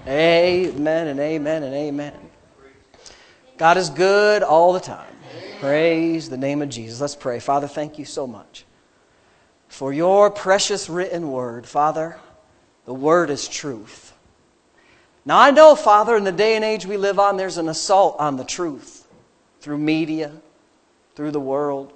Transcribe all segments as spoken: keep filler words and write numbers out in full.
Amen and amen and amen. God is good all the time. Praise the name of Jesus. Let's pray. Father, thank you so much for your precious written word. Father, the word is truth. Now I know, Father, in the day and age we live on, there's an assault on the truth through media, through the world.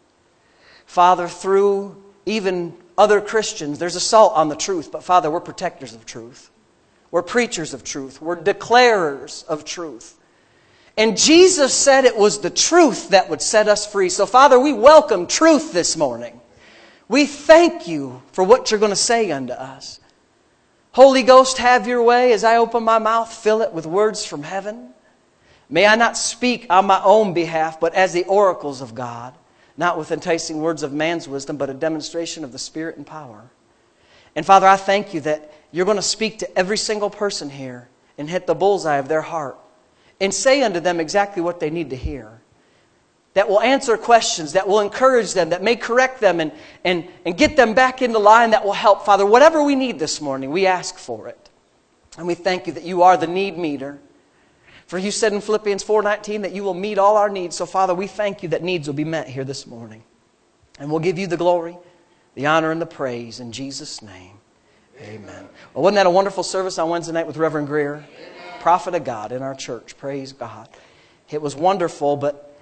Father, through even other Christians, there's assault on the truth. But Father, we're protectors of truth. We're preachers of truth. We're declarers of truth. And Jesus said it was the truth that would set us free. So Father, we welcome truth this morning. We thank you for what you're going to say unto us. Holy Ghost, have your way. As I open my mouth, fill it with words from heaven. May I not speak on my own behalf, but as the oracles of God, not with enticing words of man's wisdom, but a demonstration of the Spirit and power. And Father, I thank you that you're going to speak to every single person here and hit the bullseye of their heart and say unto them exactly what they need to hear. That will answer questions, that will encourage them, that may correct them and, and, and get them back into line, that will help. Father, whatever we need this morning, we ask for it. And we thank you that you are the need meter. For you said in Philippians four nineteen that you will meet all our needs. So Father, we thank you that needs will be met here this morning. And we'll give you the glory, the honor, and the praise in Jesus' name. Amen. Well, wasn't that a wonderful service on Wednesday night with Reverend Greer? Amen. Prophet of God in our church. Praise God. It was wonderful, but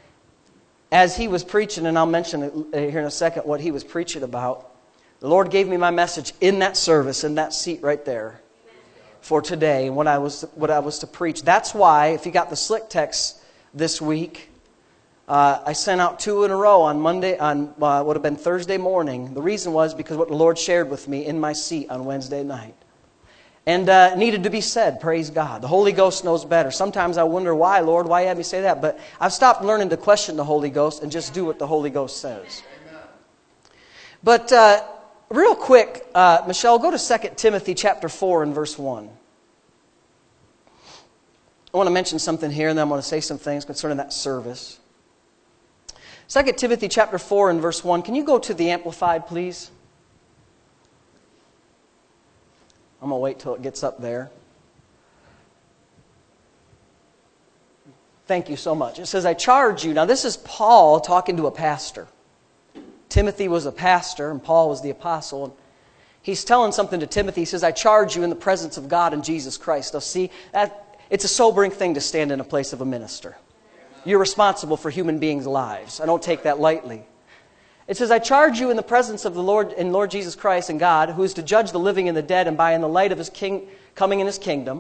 as he was preaching, and I'll mention it here in a second what he was preaching about, the Lord gave me my message in that service, in that seat right there for today, and what I was what I was to preach. That's why, if you got the slick text this week, uh, I sent out two in a row on Monday, on uh, would have been Thursday morning. The reason was because what the Lord shared with me in my seat on Wednesday night. And uh, needed to be said, praise God. The Holy Ghost knows better. Sometimes I wonder why, Lord, why you had me say that? But I've stopped learning to question the Holy Ghost and just do what the Holy Ghost says. Amen. But uh, real quick, uh, Michelle, go to Second Timothy chapter four and verse one. I want to mention something here, and then I'm going to say some things concerning that service. Second Timothy chapter four and verse one. Can you go to the Amplified, please? I'm going to wait till it gets up there. Thank you so much. It says, I charge you. Now this is Paul talking to a pastor. Timothy was a pastor and Paul was the apostle. And he's telling something to Timothy. He says, I charge you in the presence of God and Jesus Christ. Now see, that, it's a sobering thing to stand in a place of a minister. You're responsible for human beings' lives. I don't take that lightly. It says, I charge you in the presence of the Lord and Lord Jesus Christ and God, who is to judge the living and the dead, and by in the light of his king coming in his kingdom.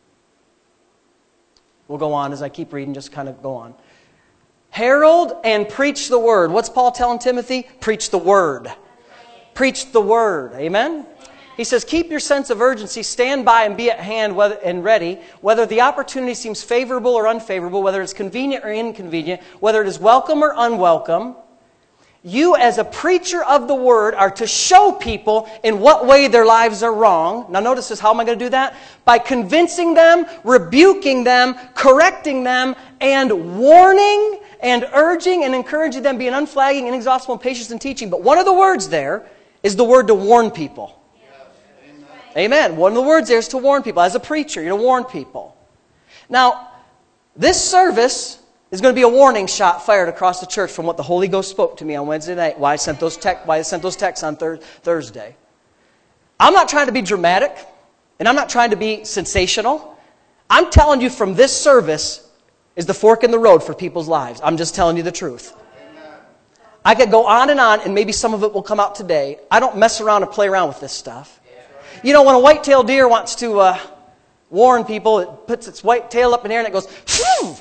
We'll go on as I keep reading, just kind of go on. Herald and preach the word. What's Paul telling Timothy? Preach the word. Preach the word. Amen? He says, keep your sense of urgency, stand by and be at hand whether, and ready, whether the opportunity seems favorable or unfavorable, whether it's convenient or inconvenient, whether it is welcome or unwelcome. You, as a preacher of the word, are to show people in what way their lives are wrong. Now notice this, how am I going to do that? By convincing them, rebuking them, correcting them, and warning and urging and encouraging them, being unflagging, inexhaustible, and patience in teaching. But one of the words there is the word to warn people. Yes. Amen. One of the words there is to warn people. As a preacher, you're to warn people. Now, this service is going to be a warning shot fired across the church from what the Holy Ghost spoke to me on Wednesday night, why I sent those, tec- why I sent those texts on thir- Thursday. I'm not trying to be dramatic, and I'm not trying to be sensational. I'm telling you from this service is the fork in the road for people's lives. I'm just telling you the truth. Amen. I could go on and on, and maybe some of it will come out today. I don't mess around and play around with this stuff. You know, when a white-tailed deer wants to uh, warn people, it puts its white tail up in the air and it goes, phew!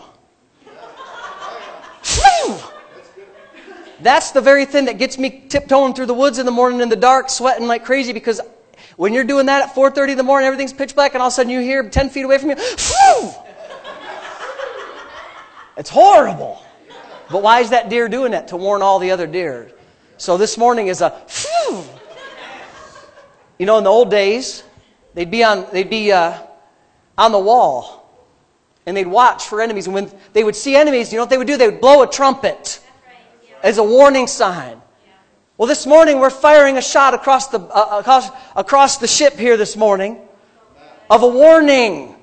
That's the very thing that gets me tiptoeing through the woods in the morning in the dark, sweating like crazy, because when you're doing that at four thirty in the morning, everything's pitch black, and all of a sudden you hear ten feet away from you, phew! It's horrible. But why is that deer doing that? To warn all the other deer. So this morning is a phew! You know, in the old days, they'd be on, they'd be uh, on the wall, and they'd watch for enemies. And when they would see enemies, you know what they would do? They would blow a trumpet as a warning sign. Well, this morning we're firing a shot across the uh, across, across the ship here this morning of a warning.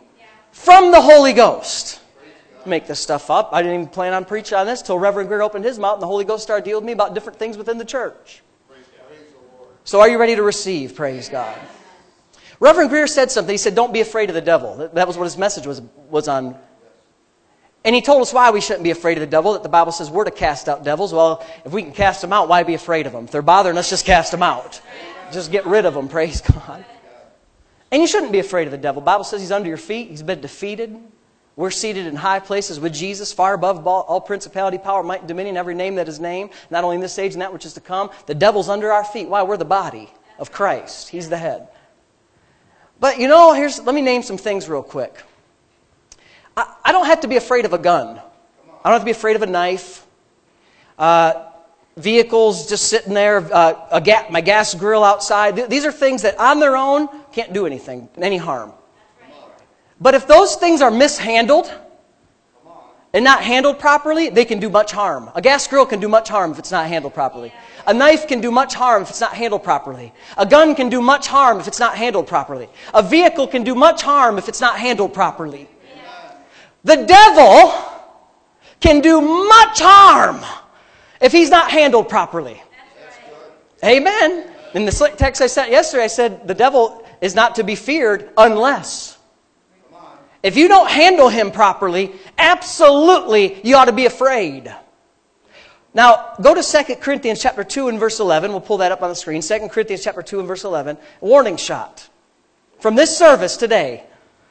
from the Holy Ghost. Make this stuff up. I didn't even plan on preaching on this until Reverend Greer opened his mouth and the Holy Ghost started dealing with me about different things within the church. So are you ready to receive? Praise God. Reverend Greer said something. He said, don't be afraid of the devil. That was what his message was, was on. And he told us why we shouldn't be afraid of the devil, that the Bible says we're to cast out devils. Well, if we can cast them out, why be afraid of them? If they're bothering us, just cast them out. Just get rid of them, praise God. And you shouldn't be afraid of the devil. The Bible says he's under your feet. He's been defeated. We're seated in high places with Jesus, far above all, all principality, power, might, and dominion, every name that is named, not only in this age and that which is to come. The devil's under our feet. Why? We're the body of Christ. He's the head. But you know, here's let me name some things real quick. I, I don't have to be afraid of a gun. I don't have to be afraid of a knife. Uh, vehicles just sitting there, uh, a ga- my gas grill outside. Th- these are things that on their own can't do anything, any harm. But if those things are mishandled and not handled properly, they can do much harm. A gas grill can do much harm if it's not handled properly. A knife can do much harm if it's not handled properly. A gun can do much harm if it's not handled properly. A vehicle can do much harm if it's not handled properly. The devil can do much harm if he's not handled properly. Amen. In the text I sent yesterday, I said the devil is not to be feared unless. If you don't handle him properly, absolutely you ought to be afraid. Now, go to Second Corinthians chapter two and verse eleven. We'll pull that up on the screen. Second Corinthians chapter two and verse eleven. Warning shot from this service today.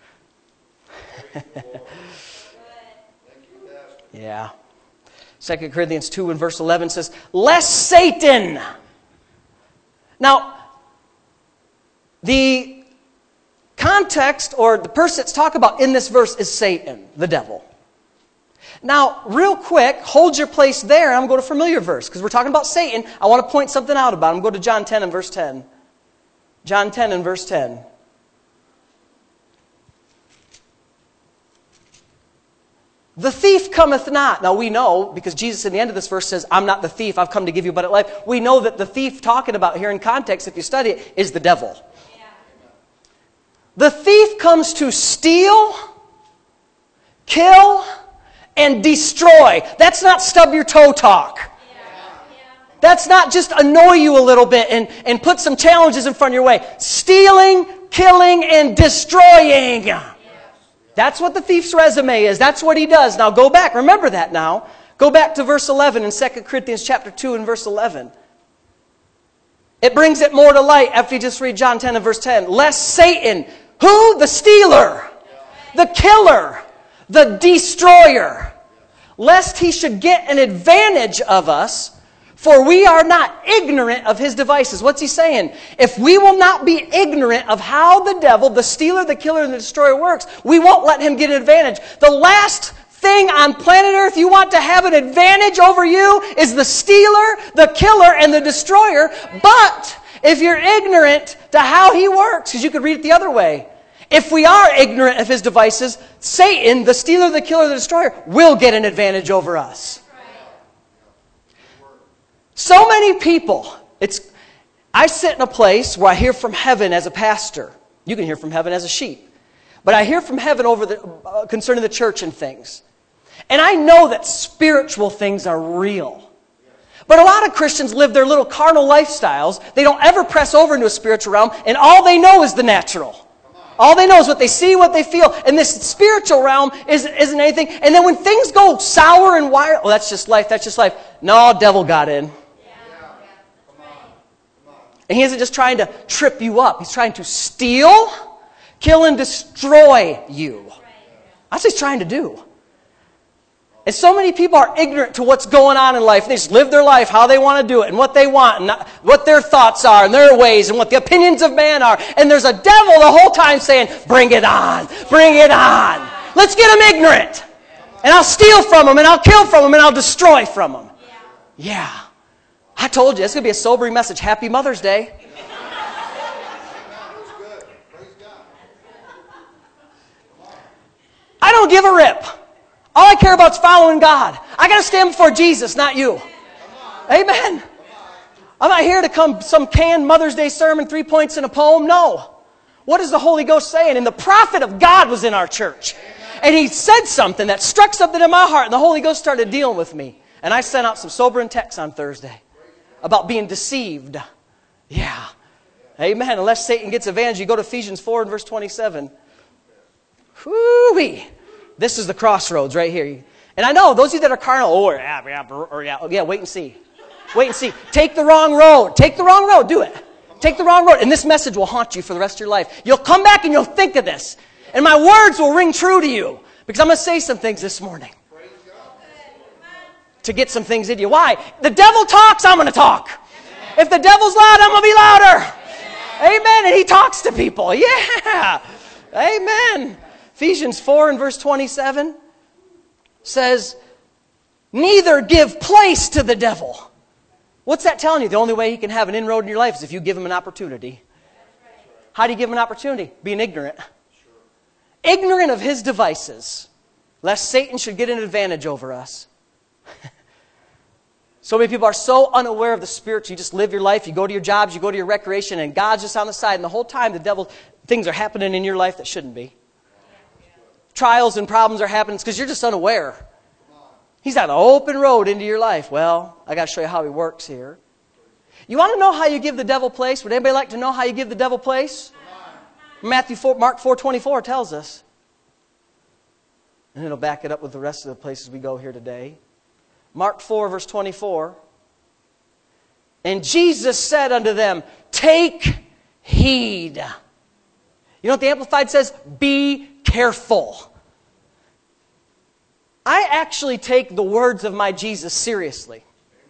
Yeah. Second Corinthians two and verse eleven says, lest Satan. Now, the context or the person that's talked about in this verse is Satan, the devil. Now, real quick, hold your place there, and I'm going to go to a familiar verse, because we're talking about Satan. I want to point something out about him. Go to John ten and verse ten. John ten and verse ten. The thief cometh not. Now we know, because Jesus in the end of this verse says, I'm not the thief, I've come to give you abundant life. We know that the thief talking about here in context, if you study it, is the devil. Yeah. The thief comes to steal, kill, and destroy. That's not stub your toe talk. That's not just annoy you a little bit and, and put some challenges in front of your way. Stealing, killing, and destroying. That's what the thief's resume is. That's what he does. Now go back. Remember that now. Go back to verse eleven in Second Corinthians chapter two and verse eleven. It brings it more to light after you just read John ten and verse ten. Lest Satan, who? The stealer, the killer, the destroyer, lest he should get an advantage of us, for we are not ignorant of his devices. What's he saying? If we will not be ignorant of how the devil, the stealer, the killer, and the destroyer works, we won't let him get an advantage. The last thing on planet Earth you want to have an advantage over you is the stealer, the killer, and the destroyer. But if you're ignorant to how he works, because you could read it the other way, if we are ignorant of his devices, Satan, the stealer, the killer, the destroyer, will get an advantage over us. So many people, it's, I sit in a place where I hear from heaven as a pastor. You can hear from heaven as a sheep. But I hear from heaven over the, uh, concerning the church and things. And I know that spiritual things are real. But a lot of Christians live their little carnal lifestyles. They don't ever press over into a spiritual realm. And all they know is the natural. All they know is what they see, what they feel. And this spiritual realm isn't, isn't anything. And then when things go sour and wired, oh, that's just life, that's just life. No, devil got in. And he isn't just trying to trip you up. He's trying to steal, kill, and destroy you. That's what he's trying to do. And so many people are ignorant to what's going on in life. They just live their life how they want to do it and what they want and what their thoughts are and their ways and what the opinions of man are. And there's a devil the whole time saying, bring it on, bring it on. Let's get them ignorant. And I'll steal from them and I'll kill from them and I'll destroy from them. Yeah. I told you, it's going to be a sobering message. Happy Mother's Day. I don't give a rip. All I care about is following God. I got to stand before Jesus, not you. Amen. I'm not here to come some canned Mother's Day sermon, three points in a poem. No. What is the Holy Ghost saying? And the prophet of God was in our church. And he said something that struck something in my heart. And the Holy Ghost started dealing with me. And I sent out some sobering texts on Thursday about being deceived. Yeah. Amen. Unless Satan gets advantage. You go to Ephesians four and verse twenty-seven. Whoo-wee. This is the crossroads right here. And I know, those of you that are carnal, oh, yeah, yeah, or, yeah, yeah, wait and see. Wait and see. Take the wrong road. Take the wrong road. Do it. Take the wrong road. And this message will haunt you for the rest of your life. You'll come back and you'll think of this. And my words will ring true to you. Because I'm going to say some things this morning. To get some things in you. Why? The devil talks, I'm going to talk. If the devil's loud, I'm going to be louder. Amen. And he talks to people. Yeah. Amen. Ephesians four and verse twenty-seven says, neither give place to the devil. What's that telling you? The only way he can have an inroad in your life is if you give him an opportunity. How do you give him an opportunity? Being ignorant. Ignorant of his devices, lest Satan should get an advantage over us. So many people are so unaware of the spiritual. You just live your life, you go to your jobs, you go to your recreation, and God's just on the side. And the whole time the devil, things are happening in your life that shouldn't be. Trials and problems are happening because you're just unaware. He's on an open road into your life. Well, I got to show you how he works here. You want to know how you give the devil place? Would anybody like to know how you give the devil place? Matthew four, Mark four twenty-four tells us. And it'll back it up with the rest of the places we go here today. Mark four verse twenty-four. And Jesus said unto them, take heed. You know what the Amplified says? Be careful. I actually take the words of my Jesus seriously.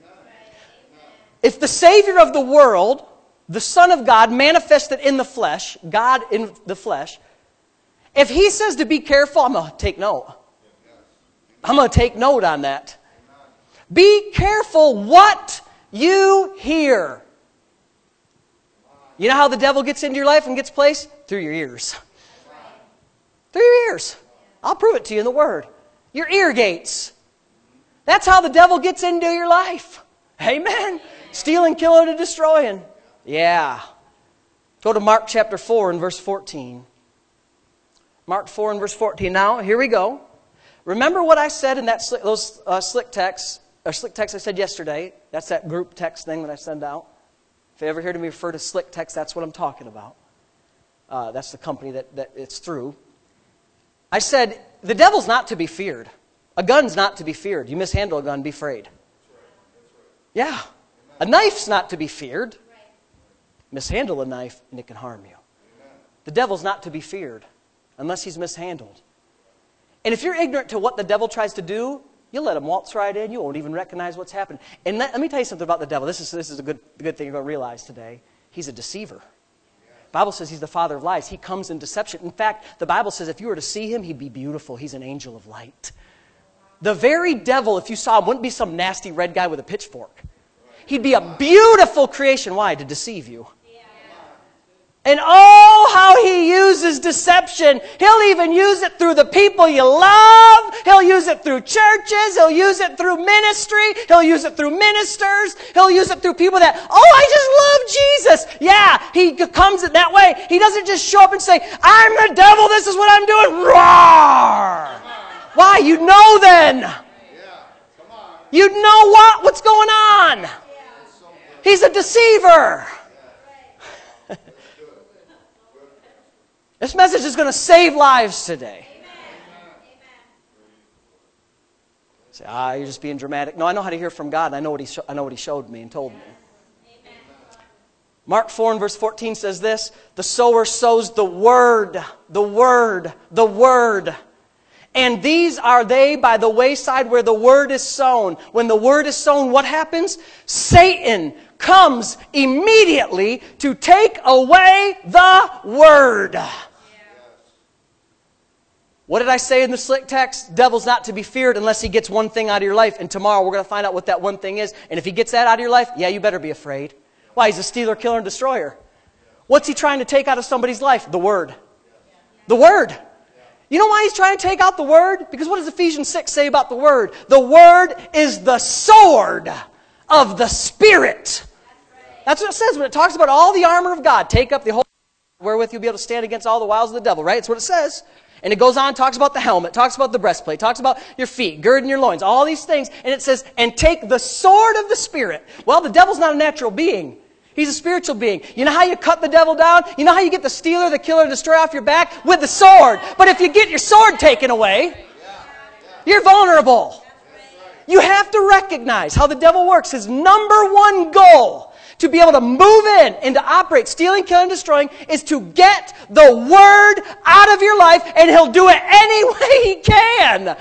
If the Savior of the world, the Son of God, manifested in the flesh, God in the flesh, if He says to be careful, I'm going to take note. I'm going to take note on that. Be careful what you hear. You know how the devil gets into your life and gets place? Through your ears. Through your ears. I'll prove it to you in the Word. Your ear gates. That's how the devil gets into your life. Amen. Stealing, killing, and destroying. Yeah. Go to Mark chapter four and verse fourteen. Mark four and verse fourteen. Now, here we go. Remember what I said in that slick, those uh, slick texts, or slick text I said yesterday. That's that group text thing that I send out. If you ever hear me refer to slick text, that's what I'm talking about. Uh, that's the company that, that it's through. I said, the devil's not to be feared. A gun's not to be feared. You mishandle a gun, be afraid. Yeah. A knife's not to be feared. Mishandle a knife and it can harm you. The devil's not to be feared unless he's mishandled. And if you're ignorant to what the devil tries to do, you'll let him waltz right in. You won't even recognize what's happening. And let, let me tell you something about the devil. This is, this is a good, good thing you're going to realize today. He's a deceiver. The Bible says he's the father of lies. He comes in deception. In fact, the Bible says if you were to see him, he'd be beautiful. He's an angel of light. The very devil, if you saw him, wouldn't be some nasty red guy with a pitchfork. He'd be a beautiful creation. Why? To deceive you. And oh, how he uses deception. He'll even use it through the people you love. He'll use it through churches. He'll use it through ministry. He'll use it through ministers. He'll use it through people that, oh, I just love Jesus. Yeah, he comes in that way. He doesn't just show up and say, I'm the devil, this is what I'm doing. Roar! Why? You know then. You know what? What's going on? He's a deceiver. This message is going to save lives today. Say, ah, you're just being dramatic. No, I know how to hear from God, and I know what He sh- I know what He showed me and told me. Mark four and verse fourteen says this: the sower sows the word, the word, the word. And these are they by the wayside where the word is sown. When the word is sown, what happens? Satan comes immediately to take away the word. What did I say in the slick text? Devil's not to be feared unless he gets one thing out of your life. And tomorrow we're going to find out what that one thing is. And if he gets that out of your life, yeah, you better be afraid. Why? He's a stealer, killer, and destroyer. What's he trying to take out of somebody's life? The word. The word. You know why he's trying to take out the word? Because what does Ephesians six say about the word? The word is the sword of the Spirit. That's what it says when it talks about all the armor of God. Take up the whole wherewith you'll be able to stand against all the wiles of the devil, right? That's what it says. And it goes on, talks about the helmet, talks about the breastplate, talks about your feet, girding your loins, all these things. And it says, and take the sword of the Spirit. Well, the devil's not a natural being. He's a spiritual being. You know how you cut the devil down? You know how you get the stealer, the killer, the destroyer off your back? With the sword. But if you get your sword taken away, you're vulnerable. You have to recognize how the devil works. His number one goal to be able to move in and to operate, stealing, killing, destroying, is to get the Word out of your life, and he'll do it any way he can.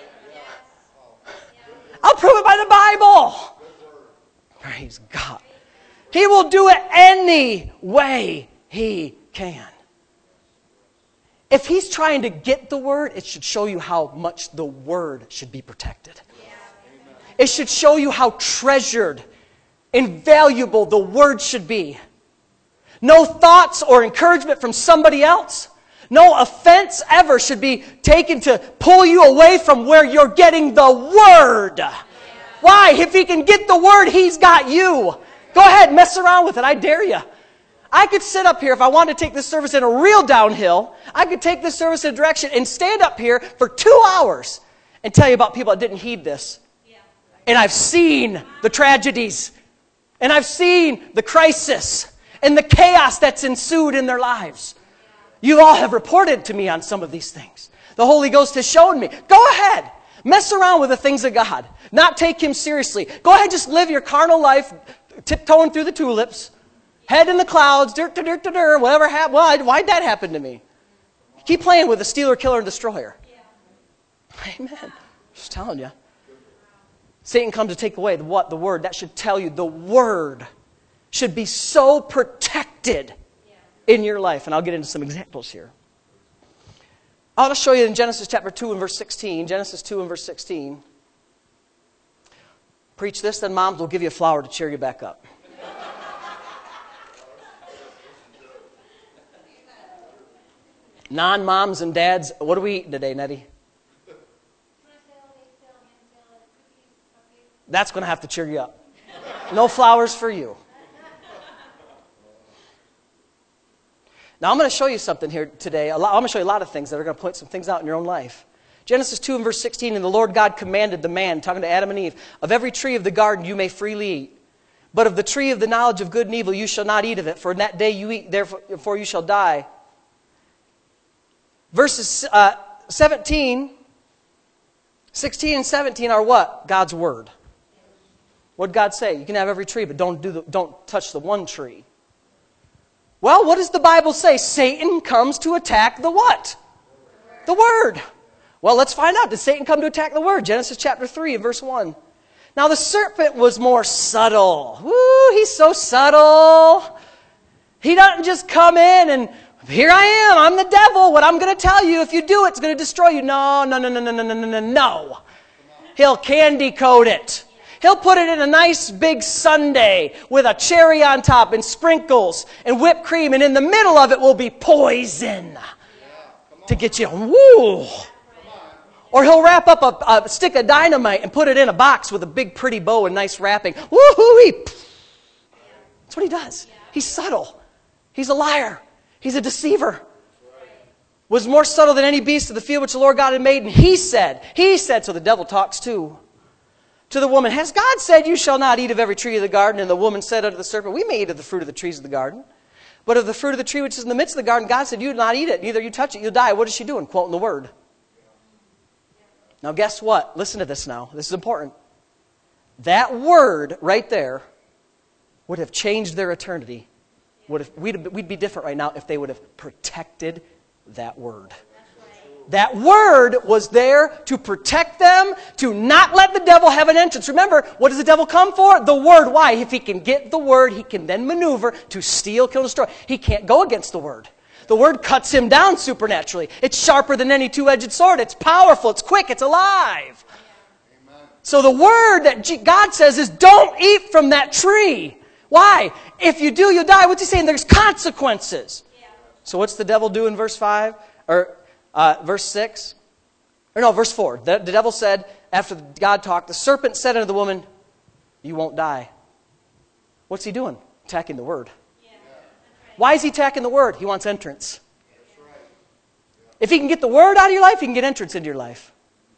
I'll prove it by the Bible. Praise God. He will do it any way he can. If he's trying to get the Word, it should show you how much the Word should be protected. It should show you how treasured, invaluable the Word should be. No thoughts or encouragement from somebody else. No offense ever should be taken to pull you away from where you're getting the Word. Why? If he can get the Word, he's got you. Go ahead, mess around with it. I dare you. I could sit up here if I wanted to take this service in a real downhill. I could take this service in a direction and stand up here for two hours and tell you about people that didn't heed this. And I've seen the tragedies. And I've seen the crisis and the chaos that's ensued in their lives. You all have reported to me on some of these things. The Holy Ghost has shown me. Go ahead. Mess around with the things of God. Not take Him seriously. Go ahead, just live your carnal life, tiptoeing through the tulips, head in the clouds, dirt, dirt, dirt, dirt, whatever happened. Well, why'd that happen to me? Keep playing with the stealer, killer, and destroyer. Amen. Just telling you. Satan comes to take away the what? The Word. That should tell you the Word should be so protected in your life. And I'll get into some examples here. I'll just show you in Genesis chapter two and verse sixteen. Genesis two and verse sixteen. Preach this, then moms will give you a flower to cheer you back up. Non-moms and dads, what are we eating today, Nettie? That's going to have to cheer you up. No flowers for you. Now, I'm going to show you something here today. I'm going to show you a lot of things that are going to point some things out in your own life. Genesis two and verse sixteen, and the Lord God commanded the man, talking to Adam and Eve, of every tree of the garden you may freely eat. But of the tree of the knowledge of good and evil you shall not eat of it, for in that day you eat, therefore you shall die. Verses uh, seventeen, sixteen and seventeen are what? God's Word. What did God say? You can have every tree, but don't do the, don't touch the one tree. Well, what does the Bible say? Satan comes to attack the what? The Word. Well, let's find out. Did Satan come to attack the Word? Genesis chapter three and verse one. Now the serpent was more subtle. Woo, he's so subtle. He doesn't just come in and, here I am, I'm the devil. What I'm going to tell you, if you do it, it's going to destroy you. No, no, no, no, no, no, no, no, no. He'll candy coat it. He'll put it in a nice big sundae with a cherry on top and sprinkles and whipped cream. And in the middle of it will be poison to get you, woo. Or he'll wrap up a, a stick of dynamite and put it in a box with a big pretty bow and nice wrapping. Woo-hoo-wee. That's what he does. He's subtle. He's a liar. He's a deceiver. Was more subtle than any beast of the field which the Lord God had made. And he said, he said, so the devil talks too. To the woman, has God said, you shall not eat of every tree of the garden? And the woman said unto the serpent, we may eat of the fruit of the trees of the garden. But of the fruit of the tree which is in the midst of the garden, God said, you do not eat it. Neither you touch it, you'll die. What is she doing? Quoting the Word. Now guess what? Listen to this now. This is important. That word right there would have changed their eternity. Would have, we'd, we'd be different right now if they would have protected that word. That word was there to protect them, to not let the devil have an entrance. Remember, what does the devil come for? The word. Why? If he can get the word, he can then maneuver to steal, kill, destroy. He can't go against the word. The word cuts him down supernaturally. It's sharper than any two-edged sword. It's powerful. It's quick. It's alive. Amen. So the word that God says is don't eat from that tree. Why? If you do, you'll die. What's he saying? There's consequences. Yeah. So what's the devil do in verse five? Or uh, verse six? Or no, verse four. The, the devil said, after God talked, the serpent said unto the woman, you won't die. What's he doing? Attacking the word. Why is he attacking the Word? He wants entrance. If he can get the Word out of your life, he can get entrance into your life.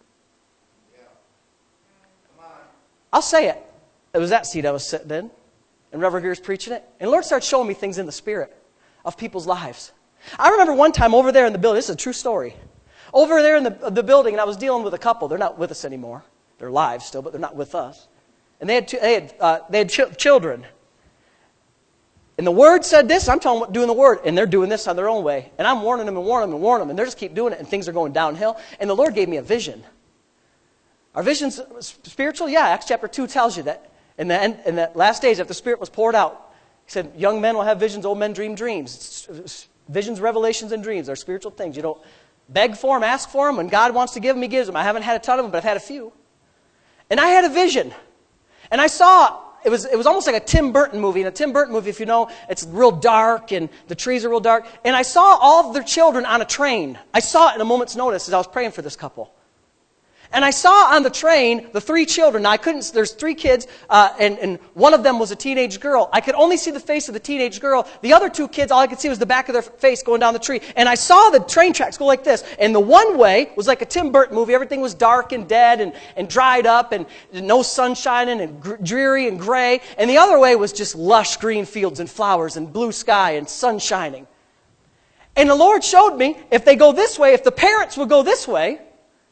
I'll say it. It was that seat I was sitting in, and Reverend Greer's preaching it. And the Lord started showing me things in the Spirit of people's lives. I remember one time over there in the building, this is a true story. Over there in the, the building, and I was dealing with a couple. They're not with us anymore. They're alive still, but they're not with us. And they had, two, they had, uh, they had ch- children. And the Word said this, I'm telling them what doing the Word, and they're doing this on their own way. And I'm warning them and warning them and warning them, and they just keep doing it, and things are going downhill. And the Lord gave me a vision. Our vision's spiritual? Yeah, Acts chapter two tells you that. In the, end, in the last days, after the Spirit was poured out, he said, young men will have visions, old men dream dreams. Visions, revelations, and dreams are spiritual things. You don't beg for them, ask for them. When God wants to give them, He gives them. I haven't had a ton of them, but I've had a few. And I had a vision. And I saw, it was, it was almost like a Tim Burton movie. In a Tim Burton movie, if you know, it's real dark and the trees are real dark. And I saw all of their children on a train. I saw it in a moment's notice as I was praying for this couple. And I saw on the train the three children. Now, I couldn't, there's three kids, uh, and, and one of them was a teenage girl. I could only see the face of the teenage girl. The other two kids, all I could see was the back of their face going down the tree. And I saw the train tracks go like this. And the one way was like a Tim Burton movie. Everything was dark and dead and, and dried up and no sun shining and gr- dreary and gray. And the other way was just lush green fields and flowers and blue sky and sun shining. And the Lord showed me, if they go this way, if the parents would go this way,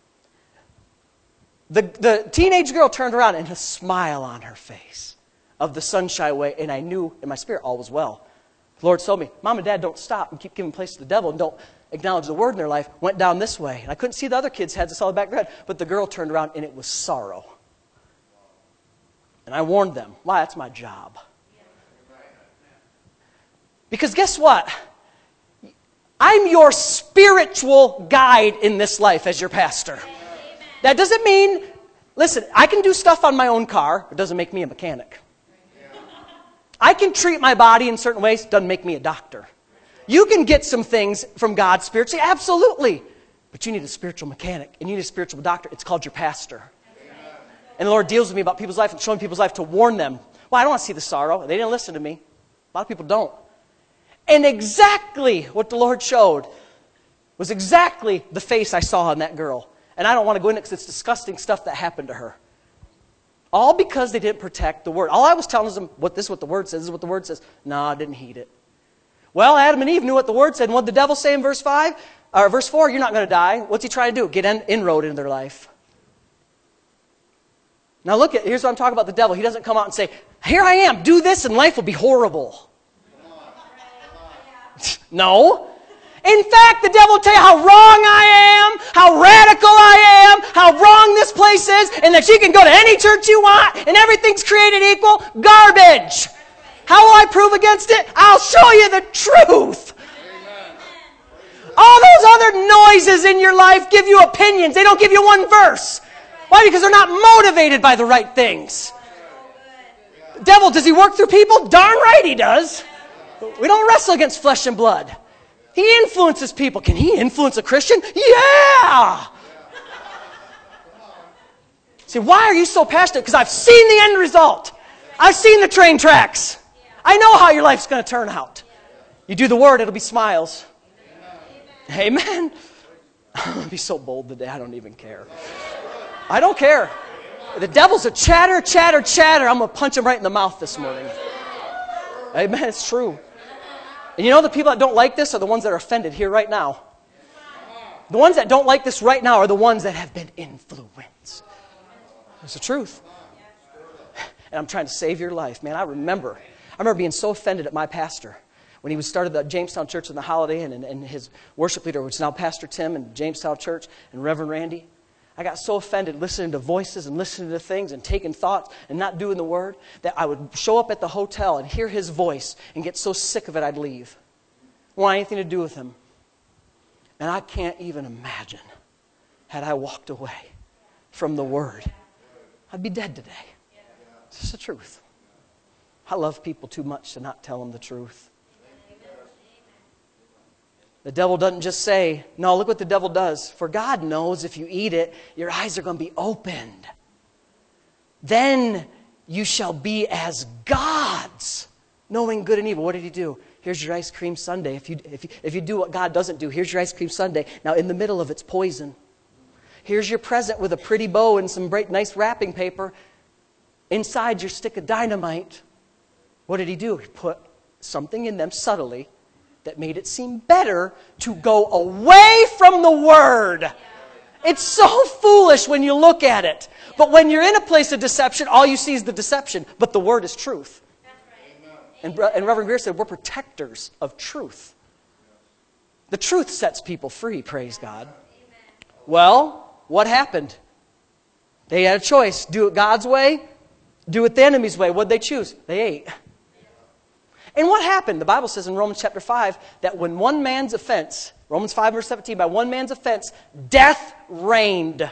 The, the teenage girl turned around and a smile on her face of the sunshine way, and I knew in my spirit all was well. The Lord told me, Mom and Dad, don't stop and keep giving place to the devil and don't acknowledge the Word in their life. Went down this way. And I couldn't see the other kids' heads. I saw the back of their head. But the girl turned around and it was sorrow. And I warned them, why, that's my job. Because guess what? I'm your spiritual guide in this life as your pastor. That doesn't mean, listen, I can do stuff on my own car. It doesn't make me a mechanic. I can treat my body in certain ways. Doesn't make me a doctor. You can get some things from God spiritually, absolutely. But you need a spiritual mechanic, and you need a spiritual doctor. It's called your pastor. And the Lord deals with me about people's life and showing people's life to warn them. Well, I don't want to see the sorrow. They didn't listen to me. A lot of people don't. And exactly what the Lord showed was exactly the face I saw on that girl. And I don't want to go into it because it's disgusting stuff that happened to her. All because they didn't protect the Word. All I was telling them, what, this is what the Word says, this is what the Word says. No, I didn't heed it. Well, Adam and Eve knew what the Word said. And what did the devil say in verse five? Or verse four, you're not going to die. What's he trying to do? Get in, inroad into their life. Now look, at here's what I'm talking about the devil. He doesn't come out and say, here I am, do this and life will be horrible. No. In fact, the devil will tell you how wrong I am, how radical I am, how wrong this place is, and that you can go to any church you want, and everything's created equal. Garbage. How will I prove against it? I'll show you the truth. Amen. All those other noises in your life give you opinions. They don't give you one verse. Why? Because they're not motivated by the right things. The devil, does he work through people? Darn right he does. We don't wrestle against flesh and blood. He influences people. Can he influence a Christian? Yeah! See, why are you so passionate? Because I've seen the end result. I've seen the train tracks. I know how your life's going to turn out. You do the Word, it'll be smiles. Amen. Amen. I'm going to be so bold today, I don't even care. I don't care. The devil's a chatter, chatter, chatter. I'm going to punch him right in the mouth this morning. Amen. It's true. And you know the people that don't like this are the ones that are offended here right now. The ones that don't like this right now are the ones that have been influenced. It's the truth. And I'm trying to save your life. Man, I remember. I remember being so offended at my pastor when he was started the Jamestown Church in the Holiday and, and, and his worship leader, which is now Pastor Tim and Jamestown Church and Reverend Randy. I got so offended listening to voices and listening to things and taking thoughts and not doing the Word that I would show up at the hotel and hear his voice and get so sick of it I'd leave. Want anything to do with him. And I can't even imagine had I walked away from the Word. I'd be dead today. It's just the truth. I love people too much to not tell them the truth. The devil doesn't just say, no, look what the devil does. For God knows if you eat it, your eyes are going to be opened. Then you shall be as gods, knowing good and evil. What did he do? Here's your ice cream sundae. If you, if you, if you do what God doesn't do, here's your ice cream sundae. Now in the middle of it's poison. Here's your present with a pretty bow and some bright, nice wrapping paper. Inside your stick of dynamite. What did he do? He put something in them subtly that made it seem better to go away from the Word. It's so foolish when you look at it. But when you're in a place of deception, all you see is the deception. But the Word is truth. And, and Reverend Greer said, we're protectors of truth. The truth sets people free, praise God. Well, what happened? They had a choice. Do it God's way, do it the enemy's way. What'd they choose? They ate. And what happened? The Bible says in Romans chapter five that when one man's offense, Romans five verse seventeen, by one man's offense, death reigned.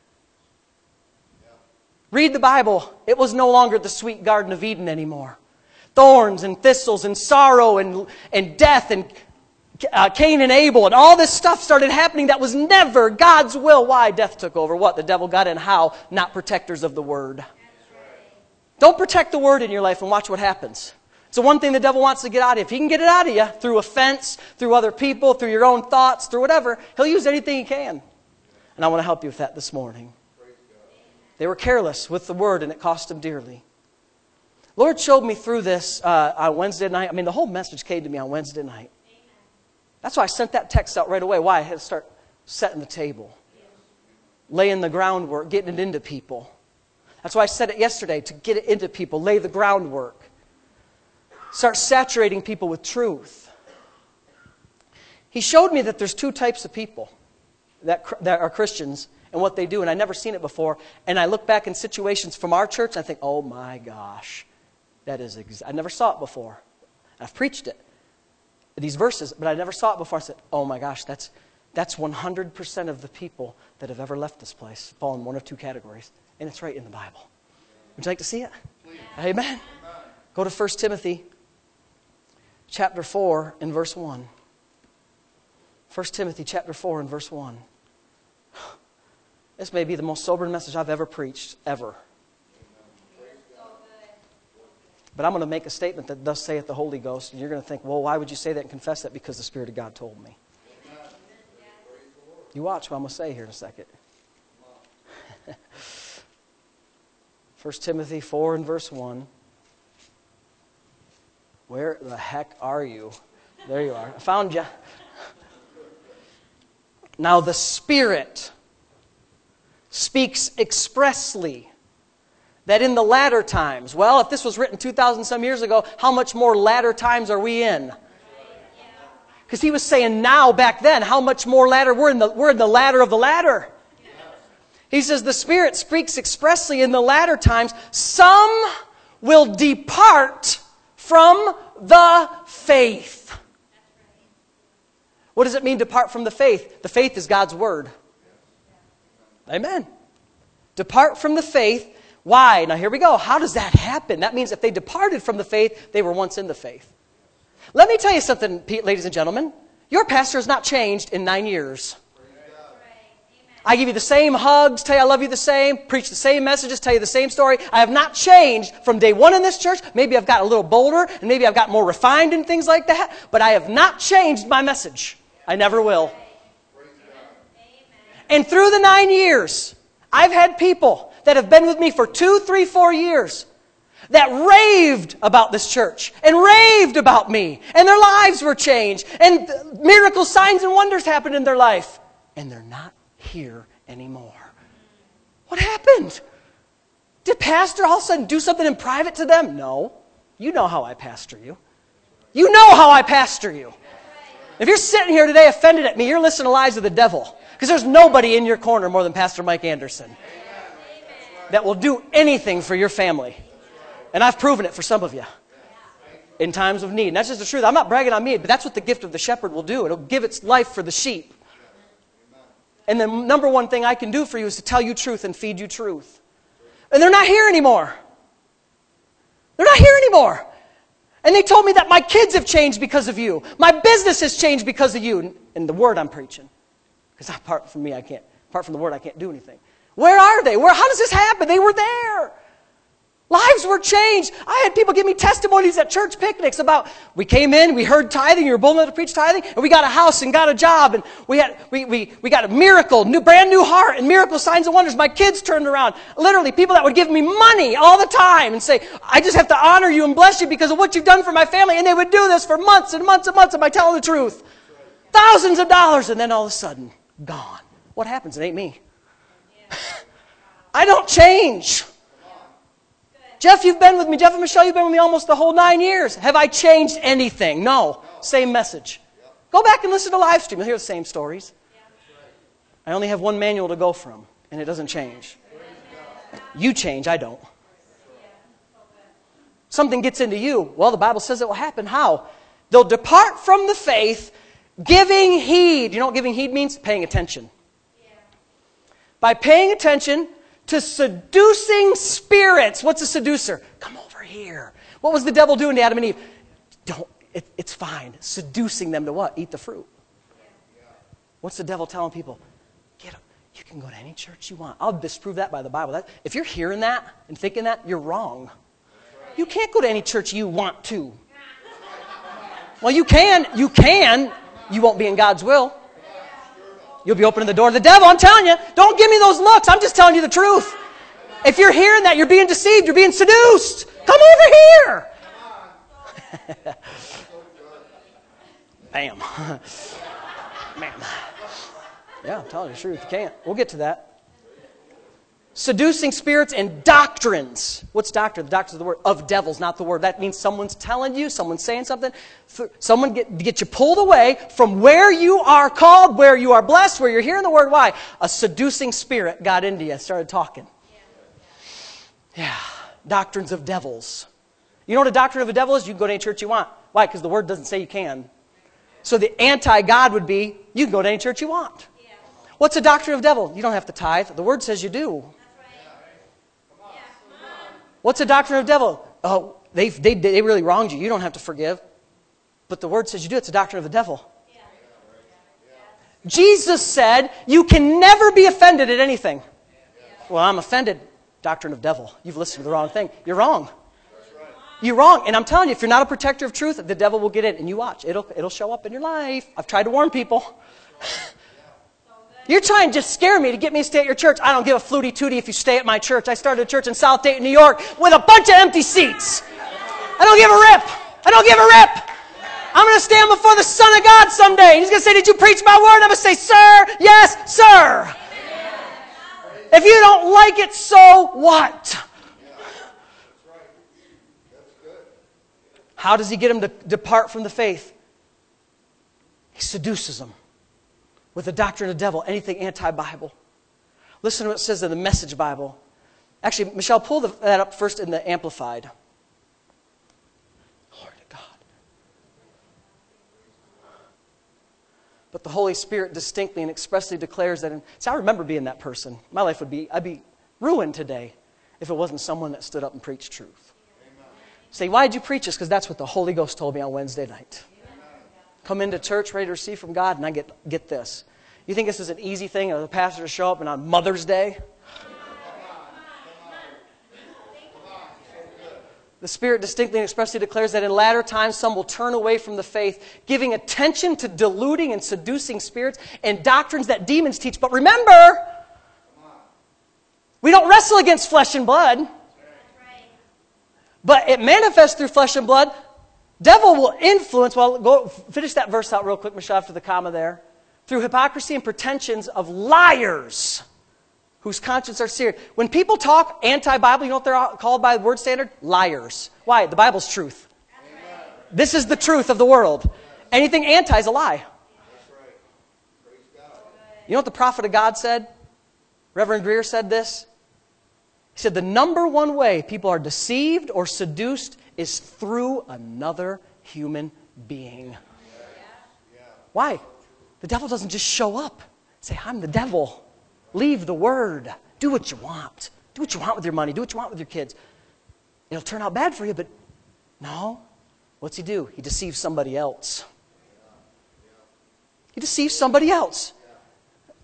Read the Bible. It was no longer the sweet Garden of Eden anymore. Thorns and thistles and sorrow and, and death and uh, Cain and Abel and all this stuff started happening that was never God's will. Why? Death took over. What? The devil got in. How? Not protectors of the Word. Don't protect the Word in your life and watch what happens. It's the one thing the devil wants to get out of you. If he can get it out of you through offense, through other people, through your own thoughts, through whatever, he'll use anything he can. And I want to help you with that this morning. They were careless with the Word and it cost them dearly. Lord showed me through this uh, on Wednesday night. I mean, the whole message came to me on Wednesday night. That's why I sent that text out right away. Why? I had to start setting the table. Laying the groundwork, getting it into people. That's why I said it yesterday, to get it into people, lay the groundwork. Start saturating people with truth. He showed me that there's two types of people that, that are Christians and what they do, and I'd never seen it before. And I look back in situations from our church, and I think, oh my gosh, that is ex- I never saw it before. I've preached it, these verses, but I never saw it before. I said, oh my gosh, that's that's one hundred percent of the people that have ever left this place fall in one of two categories, and it's right in the Bible. Would you like to see it? Please. Amen. Amen. Go to First Timothy chapter four and verse one. First Timothy chapter four and verse one. This may be the most sobering message I've ever preached, ever. But I'm going to make a statement that thus saith the Holy Ghost, and you're going to think, well, why would you say that and confess that? Because the Spirit of God told me. You watch what I'm going to say here in a second. First Timothy four and verse one. Where the heck are you? There you are. I found you. Now the Spirit speaks expressly that in the latter times, well, if this was written two thousand some years ago, how much more latter times are we in? Because he was saying now back then, how much more latter? We're in the, we're in the ladder of the ladder. He says the Spirit speaks expressly in the latter times, some will depart from the faith. What does it mean, depart from the faith? The faith is God's Word. Amen. Depart from the faith. Why? Now here we go. How does that happen? That means if they departed from the faith, they were once in the faith. Let me tell you something, ladies and gentlemen. Your pastor has not changed in nine years. I give you the same hugs, tell you I love you the same, preach the same messages, tell you the same story. I have not changed from day one in this church. Maybe I've got a little bolder, and maybe I've got more refined and things like that. But I have not changed my message. I never will. And through the nine years, I've had people that have been with me for two, three, four years that raved about this church and raved about me. And their lives were changed. And miracles, signs, and wonders happened in their life. And they're not here anymore. What happened? Did pastor all of a sudden do something in private to them? No. You know how I pastor you. You know how I pastor you. If you're sitting here today offended at me, you're listening to lies of the devil. Because there's nobody in your corner more than Pastor Mike Anderson that will do anything for your family. And I've proven it for some of you in times of need. And that's just the truth. I'm not bragging on me, but that's what the gift of the shepherd will do. It'll give its life for the sheep. And the number one thing I can do for you is to tell you truth and feed you truth. And they're not here anymore. They're not here anymore. And they told me that my kids have changed because of you. My business has changed because of you. And the word I'm preaching. Because apart from me, I can't. Apart from the word, I can't do anything. Where are they? Where? How does this happen? They were there. Lives were changed. I had people give me testimonies at church picnics about, we came in, we heard tithing, you were bold enough to preach tithing, and we got a house and got a job, and we had we we, we got a miracle, new brand new heart, and miracle signs and wonders. My kids turned around. Literally, people that would give me money all the time and say, I just have to honor you and bless you because of what you've done for my family. And they would do this for months and months and months. Am I telling the truth? Thousands of dollars, and then all of a sudden, gone. What happens? It ain't me. I don't change. Jeff, you've been with me. Jeff and Michelle, you've been with me almost the whole nine years. Have I changed anything? No. Same message. Go back and listen to live stream. You'll hear the same stories. I only have one manual to go from, and it doesn't change. You change, I don't. Something gets into you. Well, the Bible says it will happen. How? They'll depart from the faith, giving heed. You know what giving heed means? Paying attention. By paying attention to seducing spirits. What's a seducer? Come over here. What was the devil doing to Adam and Eve? Don't. It, it's fine. Seducing them to what? Eat the fruit. What's the devil telling people? Get up. You can go to any church you want. I'll disprove that by the Bible. That, if you're hearing that and thinking that, you're wrong. You can't go to any church you want to. Well, you can. You can. You won't be in God's will. You'll be opening the door to the devil. I'm telling you, don't give me those looks. I'm just telling you the truth. If you're hearing that, you're being deceived. You're being seduced. Come over here. Bam. Man. Yeah, I'm telling you the truth. You can't. We'll get to that. Seducing spirits and doctrines. What's doctrine? The doctrine is the word of devils, not the word. That means someone's telling you, someone's saying something. Someone get, get you pulled away from where you are called, where you are blessed, where you're hearing the word. Why? A seducing spirit got into you, started talking. Yeah. Doctrines of devils. You know what a doctrine of a devil is? You can go to any church you want. Why? Because the word doesn't say you can. So the anti-God would be, you can go to any church you want. What's a doctrine of the devil? You don't have to tithe. The word says you do. What's a doctrine of the devil? Oh, they, they, they really wronged you. You don't have to forgive. But the word says you do. It's a doctrine of the devil. Jesus said you can never be offended at anything. Well, I'm offended. Doctrine of devil. You've listened to the wrong thing. You're wrong. You're wrong. And I'm telling you, if you're not a protector of truth, the devil will get in. And you watch. It'll, it'll show up in your life. I've tried to warn people. You're trying to just scare me to get me to stay at your church. I don't give a flutie tootie if you stay at my church. I started a church in South Dayton, New York with a bunch of empty seats. I don't give a rip. I don't give a rip. I'm going to stand before the Son of God someday. He's going to say, did you preach my word? I'm going to say, sir, yes, sir. If you don't like it, so what? How does he get them to depart from the faith? He seduces them with the doctrine of the devil, anything anti-Bible. Listen to what it says in the Message Bible. Actually, Michelle, pull the, that up first in the Amplified. Glory to God. But the Holy Spirit distinctly and expressly declares that. In, see, I remember being that person. My life would be, I'd be ruined today if it wasn't someone that stood up and preached truth. Amen. Say, why did you preach this? Because that's what the Holy Ghost told me on Wednesday night. Come into church ready to receive from God, and I get get this. You think this is an easy thing, or the pastor to show up and on Mother's Day? The Spirit distinctly and expressly declares that in latter times some will turn away from the faith, giving attention to deluding and seducing spirits and doctrines that demons teach. But remember, we don't wrestle against flesh and blood. But it manifests through flesh and blood. Devil will influence, well, go finish that verse out real quick, Michelle, after the comma there. Through hypocrisy and pretensions of liars whose conscience are seared. When people talk anti-Bible, you know what they're called by the word standard? Liars. Why? The Bible's truth. Amen. This is the truth of the world. Anything anti is a lie. That's right. Praise God. You know what the prophet of God said? Reverend Greer said this. He said the number one way people are deceived or seduced is through another human being. Why? The devil doesn't just show up. Say, I'm the devil. Leave the word. Do what you want. Do what you want with your money. Do what you want with your kids. It'll turn out bad for you, but no. What's he do? He deceives somebody else. He deceives somebody else.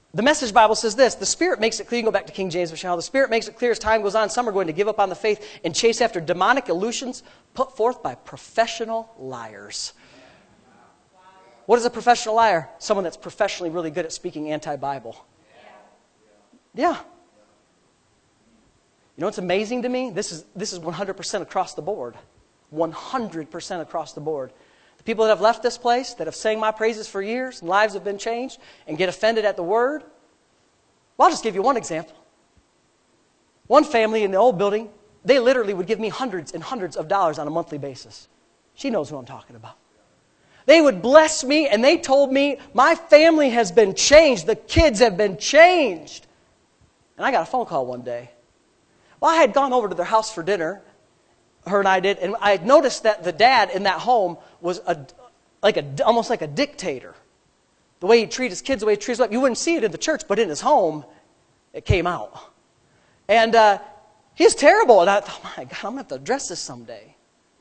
The Message Bible says this, the Spirit makes it clear, you can go back to King James, Michelle, the Spirit makes it clear as time goes on, some are going to give up on the faith and chase after demonic illusions put forth by professional liars. What is a professional liar? Someone that's professionally really good at speaking anti-Bible. Yeah. You know what's amazing to me? This is, this is one hundred percent across the board. one hundred percent across the board. The people that have left this place, that have sang my praises for years, and lives have been changed, and get offended at the word. Well, I'll just give you one example. One family in the old building, they literally would give me hundreds and hundreds of dollars on a monthly basis. She knows who I'm talking about. They would bless me, and they told me, my family has been changed. The kids have been changed. And I got a phone call one day. Well, I had gone over to their house for dinner, her and I did, and I had noticed that the dad in that home was a, like a, almost like a dictator. The way he'd treat his kids, the way he treats his wife. You wouldn't see it in the church, but in his home, it came out. And uh, he's terrible. And I thought, my God, I'm going to have to address this someday.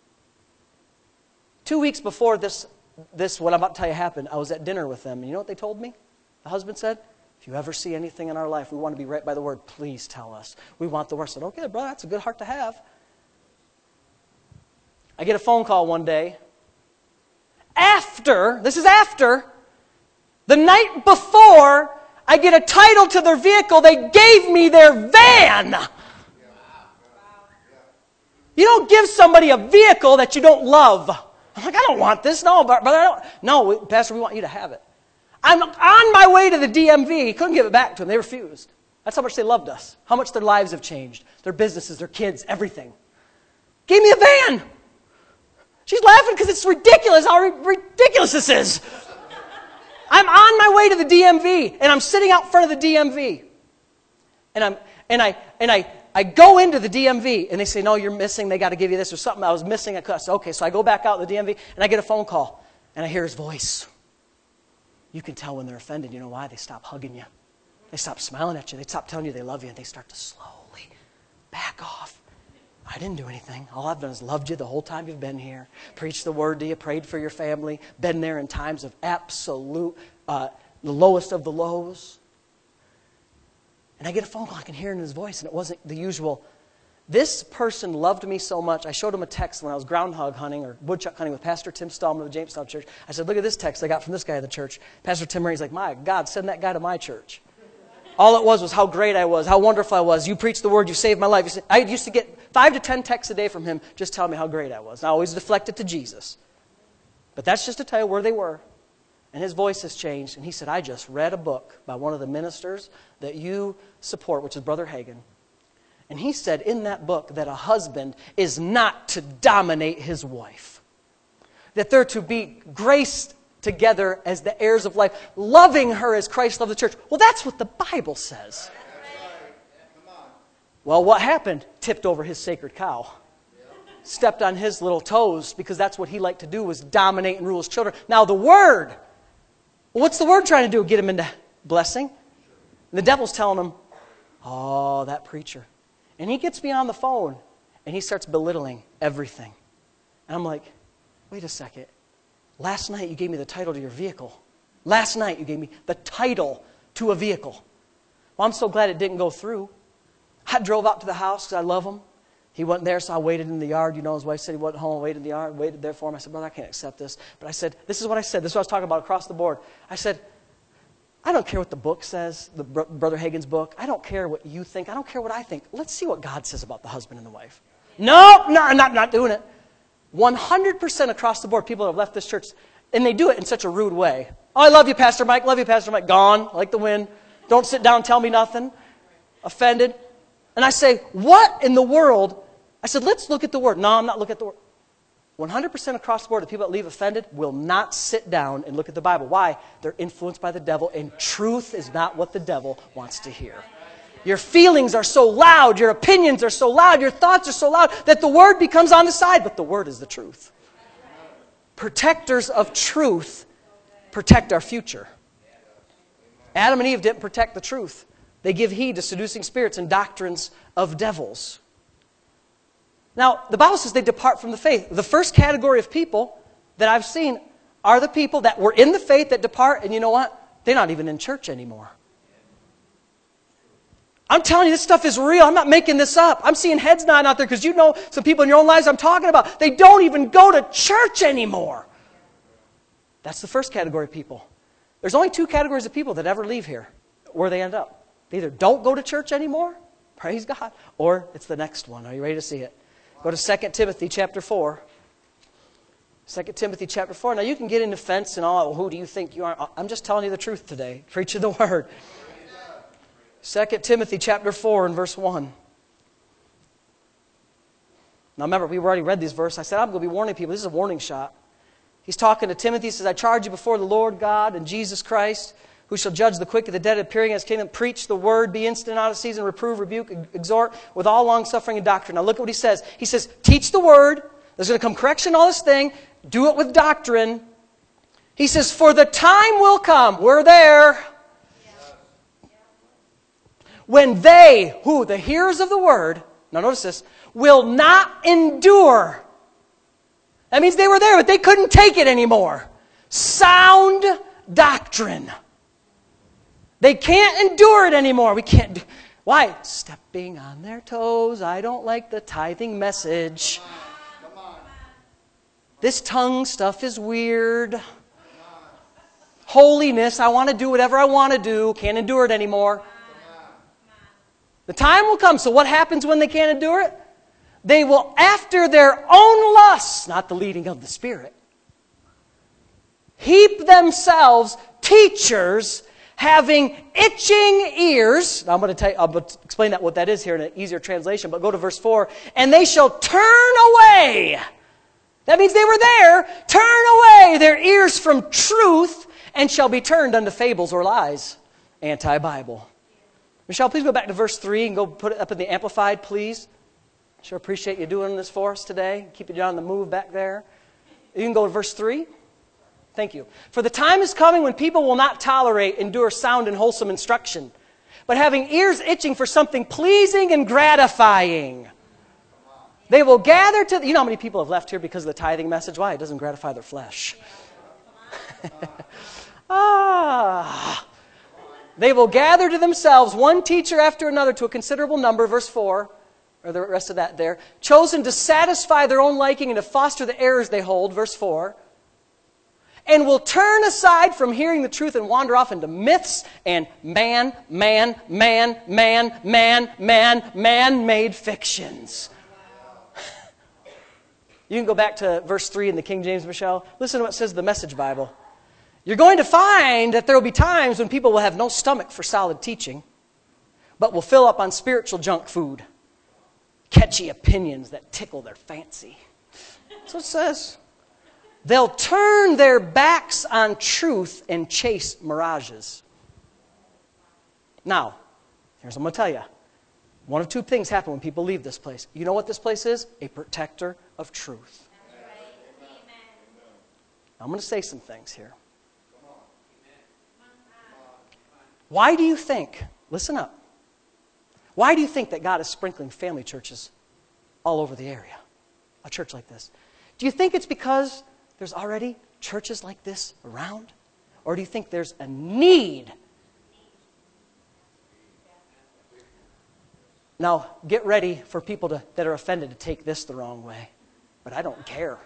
Two weeks before this, this, what I'm about to tell you happened, I was at dinner with them. And you know what they told me? The husband said, if you ever see anything in our life, we want to be right by the word, please tell us. We want the word. I said, okay, brother, that's a good heart to have. I get a phone call one day. After, this is after, the night before, I get a title to their vehicle. They gave me their van. You don't give somebody a vehicle that you don't love. I'm like, I don't want this. No, but, but I don't. No, Pastor, we want you to have it. I'm on my way to the D M V. He couldn't give it back to them. They refused. That's how much they loved us. How much their lives have changed. Their businesses, their kids, everything. Gave me a van. She's laughing because it's ridiculous how ridiculous this is. I'm on my way to the D M V, and I'm sitting out front of the D M V. And I'm and I and I I go into the D M V, and they say, no, you're missing. They got to give you this or something. I was missing. I said, okay, so I go back out to the D M V, and I get a phone call, and I hear his voice. You can tell when they're offended. You know why? They stop hugging you. They stop smiling at you. They stop telling you they love you, and they start to slowly back off. I didn't do anything. All I've done is loved you the whole time you've been here, preached the word to you, prayed for your family, been there in times of absolute, uh, the lowest of the lows. And I get a phone call. I can hear it in his voice, and it wasn't the usual. This person loved me so much. I showed him a text when I was groundhog hunting or woodchuck hunting with Pastor Tim Stallman of the Jamestown Church. I said, look at this text I got from this guy at the church. Pastor Tim Murray's like, my God, send that guy to my church. All it was was how great I was, how wonderful I was. You preached the word, you saved my life. I used to get five to ten texts a day from him just telling me how great I was. And I always deflected to Jesus. But that's just to tell you where they were. And his voice has changed. And he said, I just read a book by one of the ministers that you support, which is Brother Hagin. And he said in that book that a husband is not to dominate his wife. That they're to be graced together as the heirs of life, loving her as Christ loved the church. Well, that's what the Bible says. Well, what happened? Tipped over his sacred cow. Stepped on his little toes because that's what he liked to do, was dominate and rule his children. Now the Word. Well, what's the Word trying to do? Get him into blessing? And the devil's telling him, oh, that preacher. And he gets me on the phone and he starts belittling everything. And I'm like, wait a second. Last night you gave me the title to your vehicle. Last night you gave me the title to a vehicle. Well, I'm so glad it didn't go through. I drove out to the house because I love him. He wasn't there, so I waited in the yard. You know, his wife said he wasn't home. I waited in the yard, waited there for him. I said, brother, I can't accept this. But I said, this is what I said. This is what I was talking about across the board. I said, I don't care what the book says, the Brother Hagin's book. I don't care what you think. I don't care what I think. Let's see what God says about the husband and the wife. No, no, I'm not, not doing it. one hundred percent across the board, people that have left this church, and they do it in such a rude way. Oh, I love you, Pastor Mike. Love you, Pastor Mike. Gone, like the wind. Don't sit down, tell me nothing. Offended. And I say, what in the world? I said, let's look at the Word. No, I'm not looking at the Word. one hundred percent across the board, the people that leave offended will not sit down and look at the Bible. Why? They're influenced by the devil, and truth is not what the devil wants to hear. Your feelings are so loud, your opinions are so loud, your thoughts are so loud that the Word becomes on the side, but the Word is the truth. Protectors of truth protect our future. Adam and Eve didn't protect the truth. They give heed to seducing spirits and doctrines of devils. Now, the Bible says they depart from the faith. The first category of people that I've seen are the people that were in the faith that depart, and you know what? They're not even in church anymore. I'm telling you, this stuff is real. I'm not making this up. I'm seeing heads nodding out there because you know some people in your own lives I'm talking about. They don't even go to church anymore. That's the first category of people. There's only two categories of people that ever leave here where they end up. They either don't go to church anymore, praise God, or it's the next one. Are you ready to see it? Go to Second Timothy chapter four. Second Timothy chapter four. Now you can get into fence and all, well, who do you think you are? I'm just telling you the truth today, preaching the word. Second Timothy chapter four and verse one. Now remember, we already read these verses. I said, I'm going to be warning people. This is a warning shot. He's talking to Timothy. He says, I charge you before the Lord God and Jesus Christ, who shall judge the quick and the dead, appearing in His kingdom. Preach the word, be instant out of season, reprove, rebuke, exhort with all long-suffering and doctrine. Now look at what he says. He says, teach the word. There's going to come correction on this thing. Do it with doctrine. He says, for the time will come. We're there. When they, who? The hearers of the word, now notice this, will not endure. That means they were there, but they couldn't take it anymore. Sound doctrine. They can't endure it anymore. We can't do. Why? Stepping on their toes. I don't like the tithing message. Come on. This tongue stuff is weird. Holiness, I want to do whatever I want to do. Can't endure it anymore. The time will come. So what happens when they can't endure it? They will, after their own lusts, not the leading of the Spirit, heap themselves teachers having itching ears. Now I'm going to tell you, I'll explain that what that is here in an easier translation, but go to verse four. And they shall turn away. That means they were there. Turn away their ears from truth and shall be turned unto fables or lies. Anti-Bible. Michelle, please go back to verse three and go put it up in the Amplified, please. Sure appreciate you doing this for us today. Keeping you on the move back there. You can go to verse three. Thank you. For the time is coming when people will not tolerate, endure sound and wholesome instruction, but having ears itching for something pleasing and gratifying. They will gather to... The, you know how many people have left here because of the tithing message? Why? It doesn't gratify their flesh. ah... They will gather to themselves one teacher after another to a considerable number, verse four, or the rest of that there, chosen to satisfy their own liking and to foster the errors they hold, verse four, and will turn aside from hearing the truth and wander off into myths and man, man, man, man, man, man, man-made fictions. You can go back to verse three in the King James, Michelle. Listen to what it says in the Message Bible. You're going to find that there will be times when people will have no stomach for solid teaching, but will fill up on spiritual junk food, catchy opinions that tickle their fancy. That's what it says. They'll turn their backs on truth and chase mirages. Now, here's what I'm going to tell you. One of two things happen when people leave this place. You know what this place is? A protector of truth. I'm going to say some things here. Why do you think, listen up, why do you think that God is sprinkling family churches all over the area? A church like this. Do you think it's because there's already churches like this around? Or do you think there's a need? Now, get ready for people to, that are offended to take this the wrong way. But I don't care.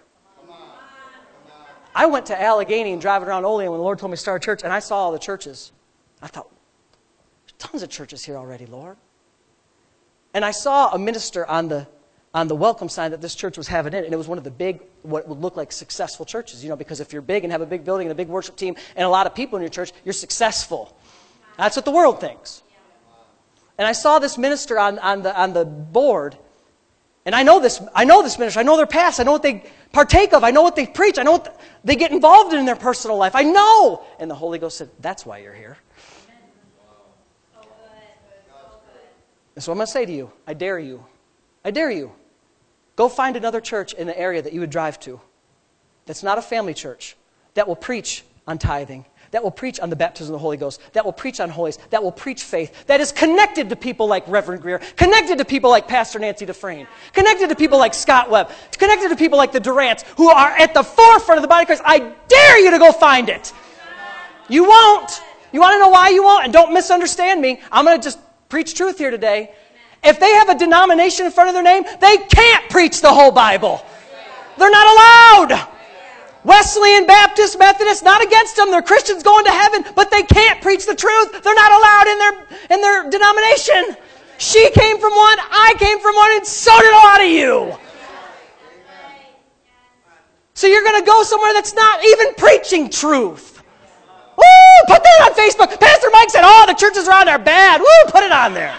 I went to Allegheny and driving around Olean when the Lord told me to start a church, and I saw all the churches. I thought, there's tons of churches here already, Lord. And I saw a minister on the on the welcome sign that this church was having in it, and it was one of the big, what would look like successful churches, you know, because if you're big and have a big building and a big worship team and a lot of people in your church, you're successful. That's what the world thinks. And I saw this minister on, on the on the board, and I know this I know this minister, I know their past, I know what they partake of, I know what they preach, I know what they get involved in in their personal life. I know. And the Holy Ghost said, that's why you're here. And so I'm going to say to you, I dare you, I dare you, go find another church in the area that you would drive to that's not a family church, that will preach on tithing, that will preach on the baptism of the Holy Ghost, that will preach on holiness, that will preach faith, that is connected to people like Reverend Greer, connected to people like Pastor Nancy Dufresne, connected to people like Scott Webb, connected to people like the Durants, who are at the forefront of the body of Christ. I dare you to go find it. You won't. You want to know why you won't? And don't misunderstand me. I'm going to just preach truth here today. If they have a denomination in front of their name, they can't preach the whole Bible. They're not allowed. Wesleyan, Baptist, Methodist, not against them. They're Christians going to heaven, but they can't preach the truth. They're not allowed in their, in their denomination. She came from one, I came from one, and so did a lot of you. So you're going to go somewhere that's not even preaching truth. Woo! Put that on Facebook. Pastor Mike said, oh, the churches around are bad. Woo! Put it on there.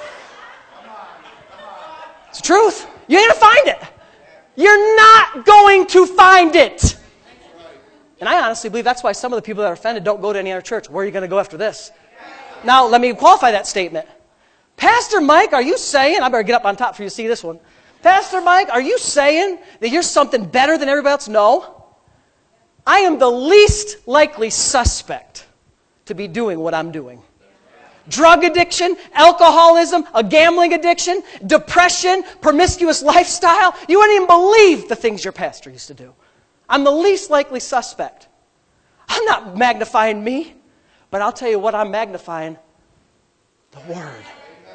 It's the truth. You ain't going to find it. You're not going to find it. And I honestly believe that's why some of the people that are offended don't go to any other church. Where are you going to go after this? Now, let me qualify that statement. Pastor Mike, are you saying, I better get up on top for you to see this one. Pastor Mike, are you saying that you're something better than everybody else? No. I am the least likely suspect to be doing what I'm doing. Drug addiction, alcoholism, a gambling addiction, depression, promiscuous lifestyle. You wouldn't even believe the things your pastor used to do. I'm the least likely suspect. I'm not magnifying me, but I'll tell you what I'm magnifying. The Word.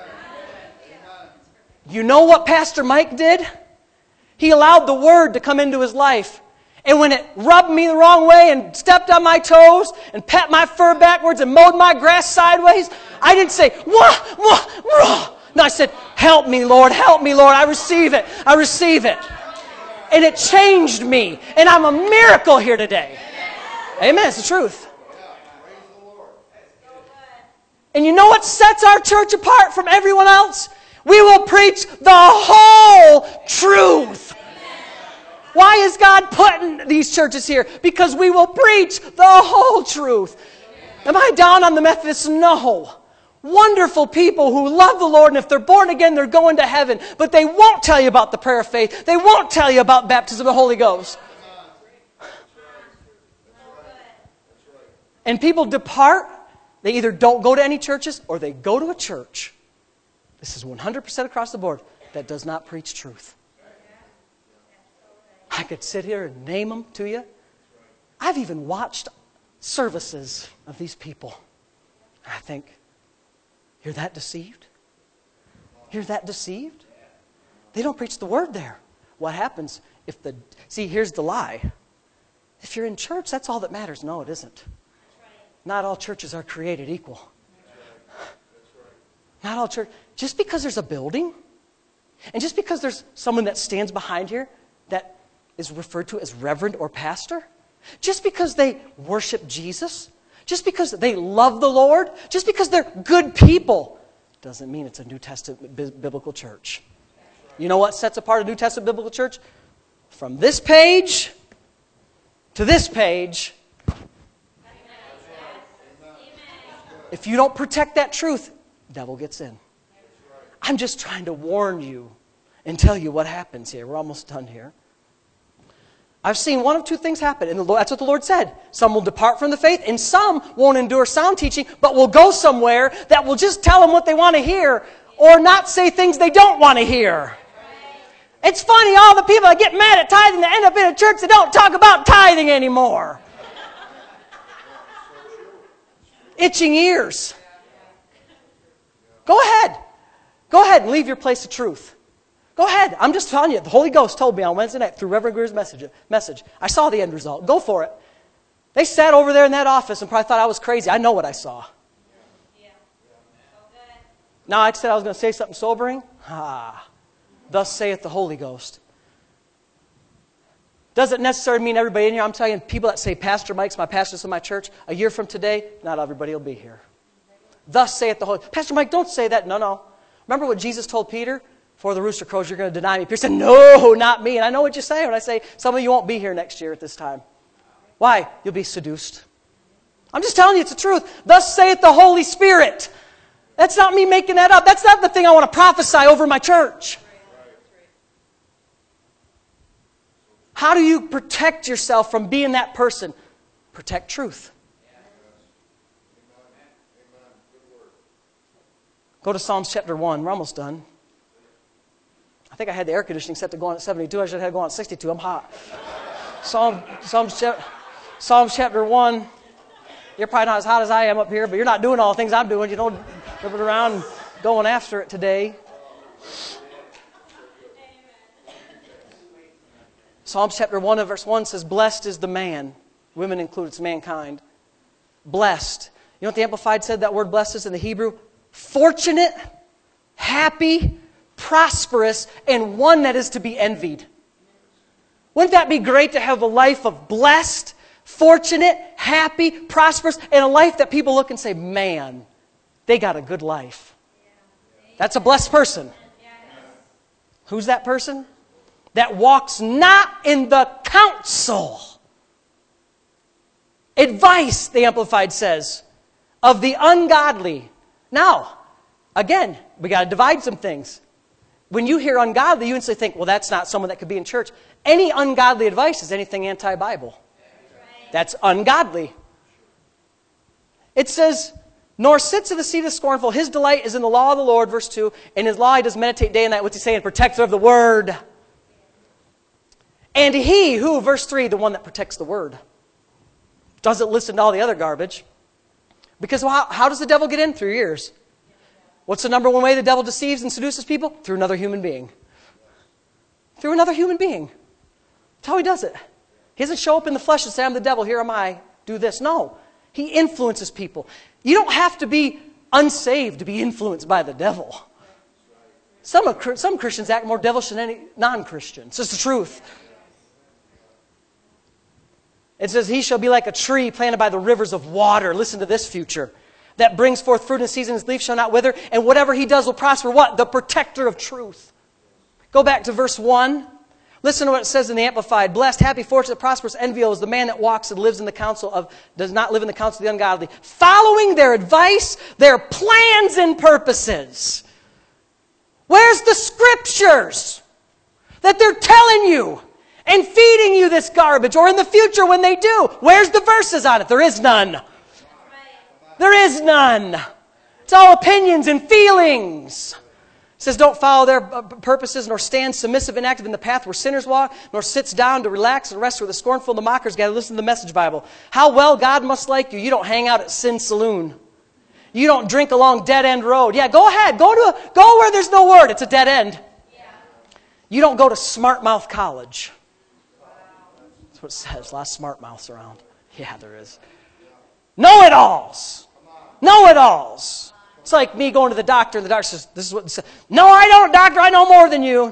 You know what Pastor Mike did? He allowed the Word to come into his life. And when it rubbed me the wrong way and stepped on my toes and pat my fur backwards and mowed my grass sideways, I didn't say, wah, wah, wah. No, I said, help me, Lord, help me, Lord. I receive it. I receive it. And it changed me. And I'm a miracle here today. Amen. It's the truth. And you know what sets our church apart from everyone else? We will preach the whole truth. Why is God putting these churches here? Because we will preach the whole truth. Am I down on the Methodists? No. Wonderful people who love the Lord, and if they're born again, they're going to heaven. But they won't tell you about the prayer of faith. They won't tell you about baptism of the Holy Ghost. And people depart. They either don't go to any churches or they go to a church. This is one hundred percent across the board that does not preach truth. I could sit here and name them to you. I've even watched services of these people. And I think, you're that deceived? You're that deceived? They don't preach the Word there. What happens if the... See, here's the lie. If you're in church, that's all that matters. No, it isn't. Not all churches are created equal. Not all church. Just because there's a building, and just because there's someone that stands behind here that is referred to as reverend or pastor, just because they worship Jesus, just because they love the Lord, just because they're good people, doesn't mean it's a New Testament bi- biblical church. You know what sets apart a New Testament biblical church? From this page to this page. If you don't protect that truth, the devil gets in. I'm just trying to warn you and tell you what happens here. We're almost done here. I've seen one of two things happen, and that's what the Lord said. Some will depart from the faith, and some won't endure sound teaching, but will go somewhere that will just tell them what they want to hear, or not say things they don't want to hear. It's funny, all the people that get mad at tithing that end up in a church that don't talk about tithing anymore. Itching ears. Go ahead. Go ahead and leave your place of truth. Go ahead. I'm just telling you. The Holy Ghost told me on Wednesday night through Reverend Greer's message. message. I saw the end result. Go for it. They sat over there in that office and probably thought I was crazy. I know what I saw. Yeah. Now I said I was going to say something sobering. Ah. Thus saith the Holy Ghost. Doesn't necessarily mean everybody in here. I'm telling you, people that say, Pastor Mike's my pastor in my church, a year from today, not everybody will be here. Thus saith the Holy Ghost. Pastor Mike, don't say that. No, no. Remember what Jesus told Peter? Before the rooster crows, you're going to deny me. Peter said, no, not me. And I know what you say when I say, some of you won't be here next year at this time. Why? You'll be seduced. I'm just telling you, it's the truth. Thus saith the Holy Spirit. That's not me making that up. That's not the thing I want to prophesy over my church. How do you protect yourself from being that person? Protect truth. Go to Psalms chapter one. We're almost done. I think I had the air conditioning set to go on at seventy-two. I should have had to go on at sixty-two. I'm hot. Psalm, Psalms, Psalms chapter one. You're probably not as hot as I am up here, but you're not doing all the things I'm doing. You don't rip it around and going after it today. Psalms chapter one and verse one says, blessed is the man. Women include, it's mankind. Blessed. You know what the Amplified said that word blessed is in the Hebrew? Fortunate, happy, prosperous, and one that is to be envied. Wouldn't that be great to have a life of blessed, fortunate, happy, prosperous, and a life that people look and say, man, they got a good life. That's a blessed person. Who's that person? That walks not in the counsel, advice, the Amplified says, of the ungodly. Now, again, we got to divide some things. When you hear ungodly, you instantly think, well, that's not someone that could be in church. Any ungodly advice is anything anti-Bible. That's ungodly. It says, nor sits at the seat of the scornful. His delight is in the law of the Lord, verse two. In His law he does meditate day and night. What's he saying? Protector of the word. And he who, verse three, the one that protects the word, doesn't listen to all the other garbage. Because how, how does the devil get in? Through your ears. What's the number one way the devil deceives and seduces people? Through another human being. Through another human being. That's how he does it. He doesn't show up in the flesh and say, I'm the devil, here am I, do this. No. He influences people. You don't have to be unsaved to be influenced by the devil. Some, of, some Christians act more devilish than any non-Christians. It's the truth. It says, he shall be like a tree planted by the rivers of water. Listen to this future. That brings forth fruit in season, his leaf shall not wither, and whatever he does will prosper. What? The protector of truth. Go back to verse one. Listen to what it says in the Amplified. Blessed, happy, fortunate, prosperous, enviable is the man that walks and lives in the counsel of, does not live in the counsel of the ungodly, following their advice, their plans and purposes. Where's the scriptures that they're telling you and feeding you this garbage? Or in the future when they do, where's the verses on it? There is none. There is none. It's all opinions and feelings. It says, don't follow their purposes, nor stand submissive and active in the path where sinners walk, nor sits down to relax and rest where the scornful and the mockers gather. Listen to the Message Bible. How well God must like you. You don't hang out at Sin Saloon. You don't drink along dead end road. Yeah, go ahead. Go to a, go where there's no word. It's a dead end. Yeah. You don't go to Smart Mouth College. That's what it says. A lot of smart mouths around. Yeah, there is. Know-it-alls. Know-it-alls. It's like me going to the doctor, and the doctor says, this is what it says. No, I don't, doctor. I know more than you.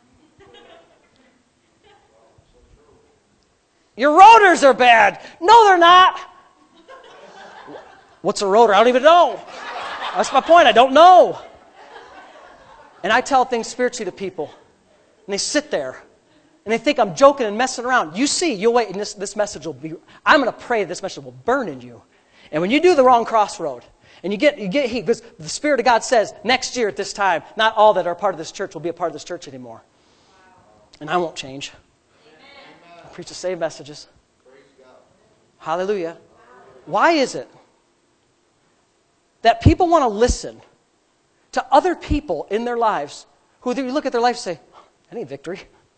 Your rotors are bad. No, they're not. What's a rotor? I don't even know. That's my point. I don't know. And I tell things spiritually to people. And they sit there. And they think I'm joking and messing around. You see, you'll wait, and this, this message will be, I'm going to pray this message will burn in you. And when you do the wrong crossroad, and you get you get heat, because the Spirit of God says, next year at this time, not all that are part of this church will be a part of this church anymore. And I won't change. I preach the same messages. Hallelujah. Why is it that people want to listen to other people in their lives who you look at their life and say, that ain't victory.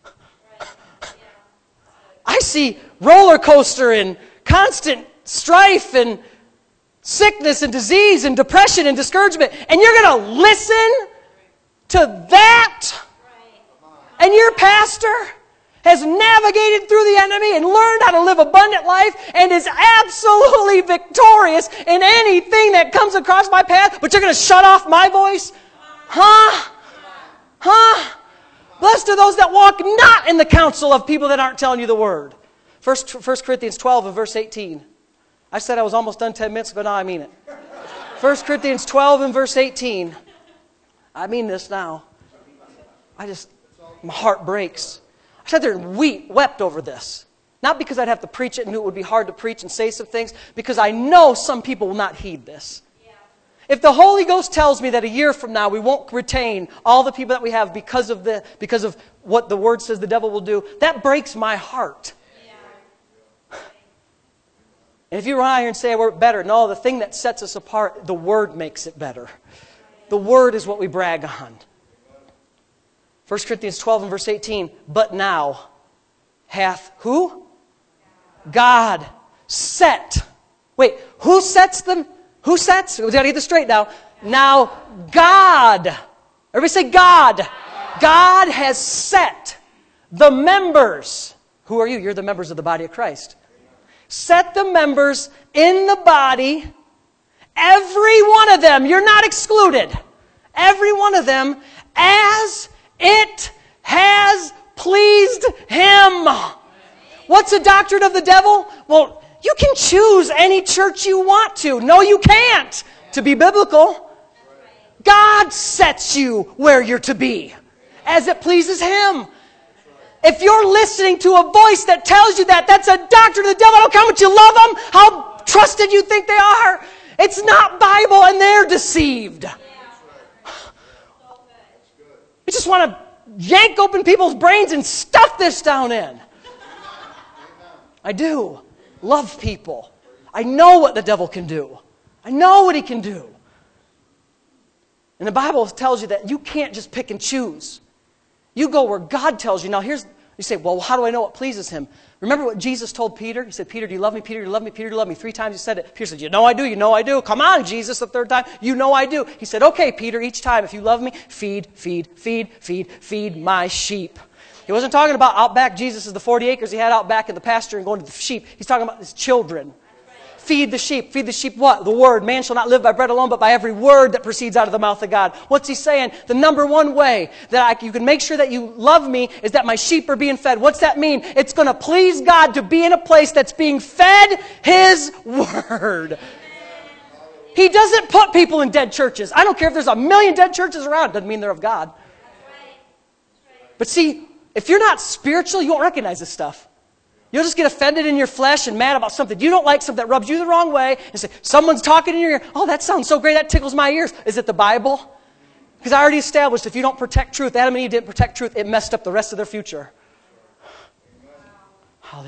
I see roller coaster and constant strife and sickness and disease and depression and discouragement, and you're going to listen to that? And your pastor has navigated through the enemy and learned how to live abundant life and is absolutely victorious in anything that comes across my path, but you're going to shut off my voice? Huh? Huh? Blessed are those that walk not in the counsel of people that aren't telling you the word. First, First Corinthians twelve and verse eighteen. I said I was almost done ten minutes ago, now I mean it. First Corinthians twelve and verse eighteen. I mean this now. I just, my heart breaks. I sat there and weep, wept over this. Not because I'd have to preach it and knew it would be hard to preach and say some things, because I know some people will not heed this. If the Holy Ghost tells me that a year from now we won't retain all the people that we have because of the because of what the Word says the devil will do, that breaks my heart. Yeah. And if you run out here and say we're better, no, the thing that sets us apart, the Word makes it better. The Word is what we brag on. First Corinthians twelve and verse eighteen, but now hath who? God set. Wait, who sets them? Who sets? We got to get this straight now. Now, God, everybody say God. God has set the members. Who are you? You're the members of the body of Christ. Set the members in the body, every one of them, you're not excluded, every one of them, as it has pleased Him. What's the doctrine of the devil? Well, you can choose any church you want to. No, you can't. To be biblical, God sets you where you're to be, as it pleases Him. If you're listening to a voice that tells you that, that's a doctrine of the devil. I don't care how much you love them, how trusted you think they are. It's not Bible, and they're deceived. You just want to yank open people's brains and stuff this down in. I do. Love people. I know what the devil can do. I know what he can do. And the Bible tells you that you can't just pick and choose. You go where God tells you. Now here's, you say, well, how do I know what pleases Him? Remember what Jesus told Peter? He said, Peter, do you love me? Peter, do you love me? Peter, do you love me? Three times he said it. Peter said, you know I do, you know I do. Come on, Jesus, the third time. You know I do. He said, okay, Peter, each time, if you love me, feed, feed, feed, feed, feed my sheep. He wasn't talking about out back. Jesus is the forty acres he had out back in the pasture and going to the sheep. He's talking about his children. Feed the sheep. Feed the sheep what? The Word. Man shall not live by bread alone, but by every word that proceeds out of the mouth of God. What's he saying? The number one way that I, you can make sure that you love me is that my sheep are being fed. What's that mean? It's going to please God to be in a place that's being fed His Word. He doesn't put people in dead churches. I don't care if there's a million dead churches around. It doesn't mean they're of God. But see, if you're not spiritual, you won't recognize this stuff. You'll just get offended in your flesh and mad about something you don't like, something that rubs you the wrong way, and say, someone's talking in your ear. Oh, that sounds so great. That tickles my ears. Is it the Bible? Because I already established if you don't protect truth, Adam and Eve didn't protect truth, it messed up the rest of their future. Hallelujah.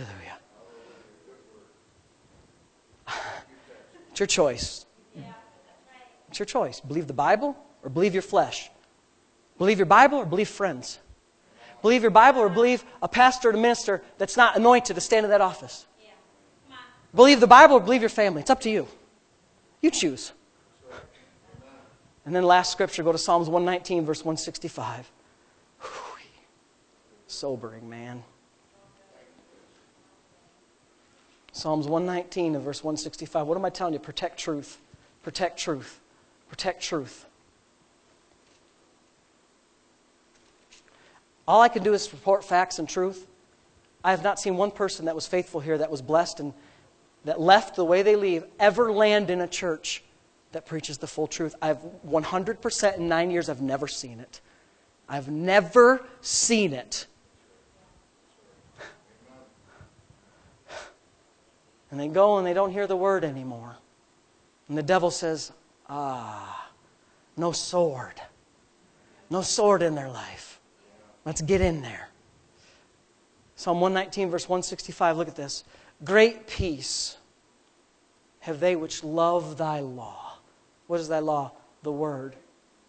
It's your choice. It's your choice. Believe the Bible or believe your flesh. Believe your Bible or believe friends. Believe your Bible or believe a pastor or a minister that's not anointed to stand in that office. Believe the Bible or believe your family. It's up to you. You choose. And then last scripture, go to Psalms one nineteen, verse one sixty-five. Whew. Sobering, man. Psalms one nineteen and verse one sixty-five. What am I telling you? Protect truth. Protect truth. Protect truth. All I can do is report facts and truth. I have not seen one person that was faithful here, that was blessed and that left the way they leave, ever land in a church that preaches the full truth. I've one hundred percent in nine years, I've never seen it. I've never seen it. And they go and they don't hear the word anymore. And the devil says, ah, no sword. No sword in their life. Let's get in there. Psalm one nineteen, verse one sixty-five, look at this. Great peace have they which love thy law. What is thy law? The Word.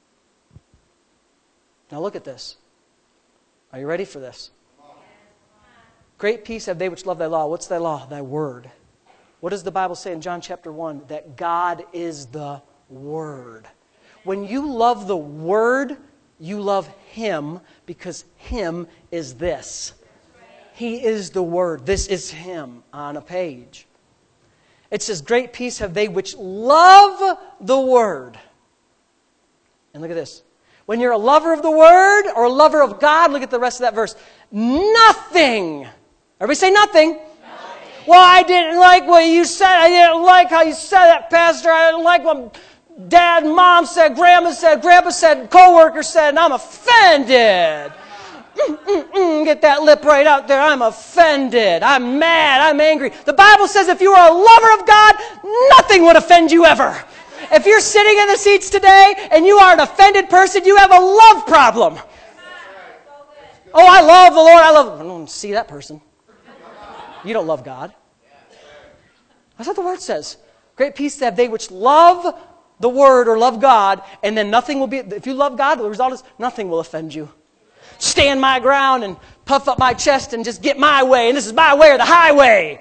Now look at this. Are you ready for this? Great peace have they which love thy law. What's thy law? Thy Word. What does the Bible say in John chapter one? That God is the Word. When you love the Word, you love Him because Him is this. He is the Word. This is Him on a page. It says, great peace have they which love the Word. And look at this. When you're a lover of the Word or a lover of God, look at the rest of that verse. Nothing. Everybody say nothing. Nothing. Well, I didn't like what you said. I didn't like how you said that, Pastor. I didn't like what Dad, Mom said, Grandma said, Grandpa said, co-worker said, and I'm offended. Mm-mm-mm, get that lip right out there. I'm offended. I'm mad. I'm angry. The Bible says if you are a lover of God, nothing would offend you ever. If you're sitting in the seats today and you are an offended person, you have a love problem. Oh, I love the Lord. I love... I don't see that person. You don't love God. That's what the Word says. Great peace have they which love the Word or love God, and then nothing will be... If you love God, the result is nothing will offend you. Stand my ground and puff up my chest and just get my way, and this is my way or the highway.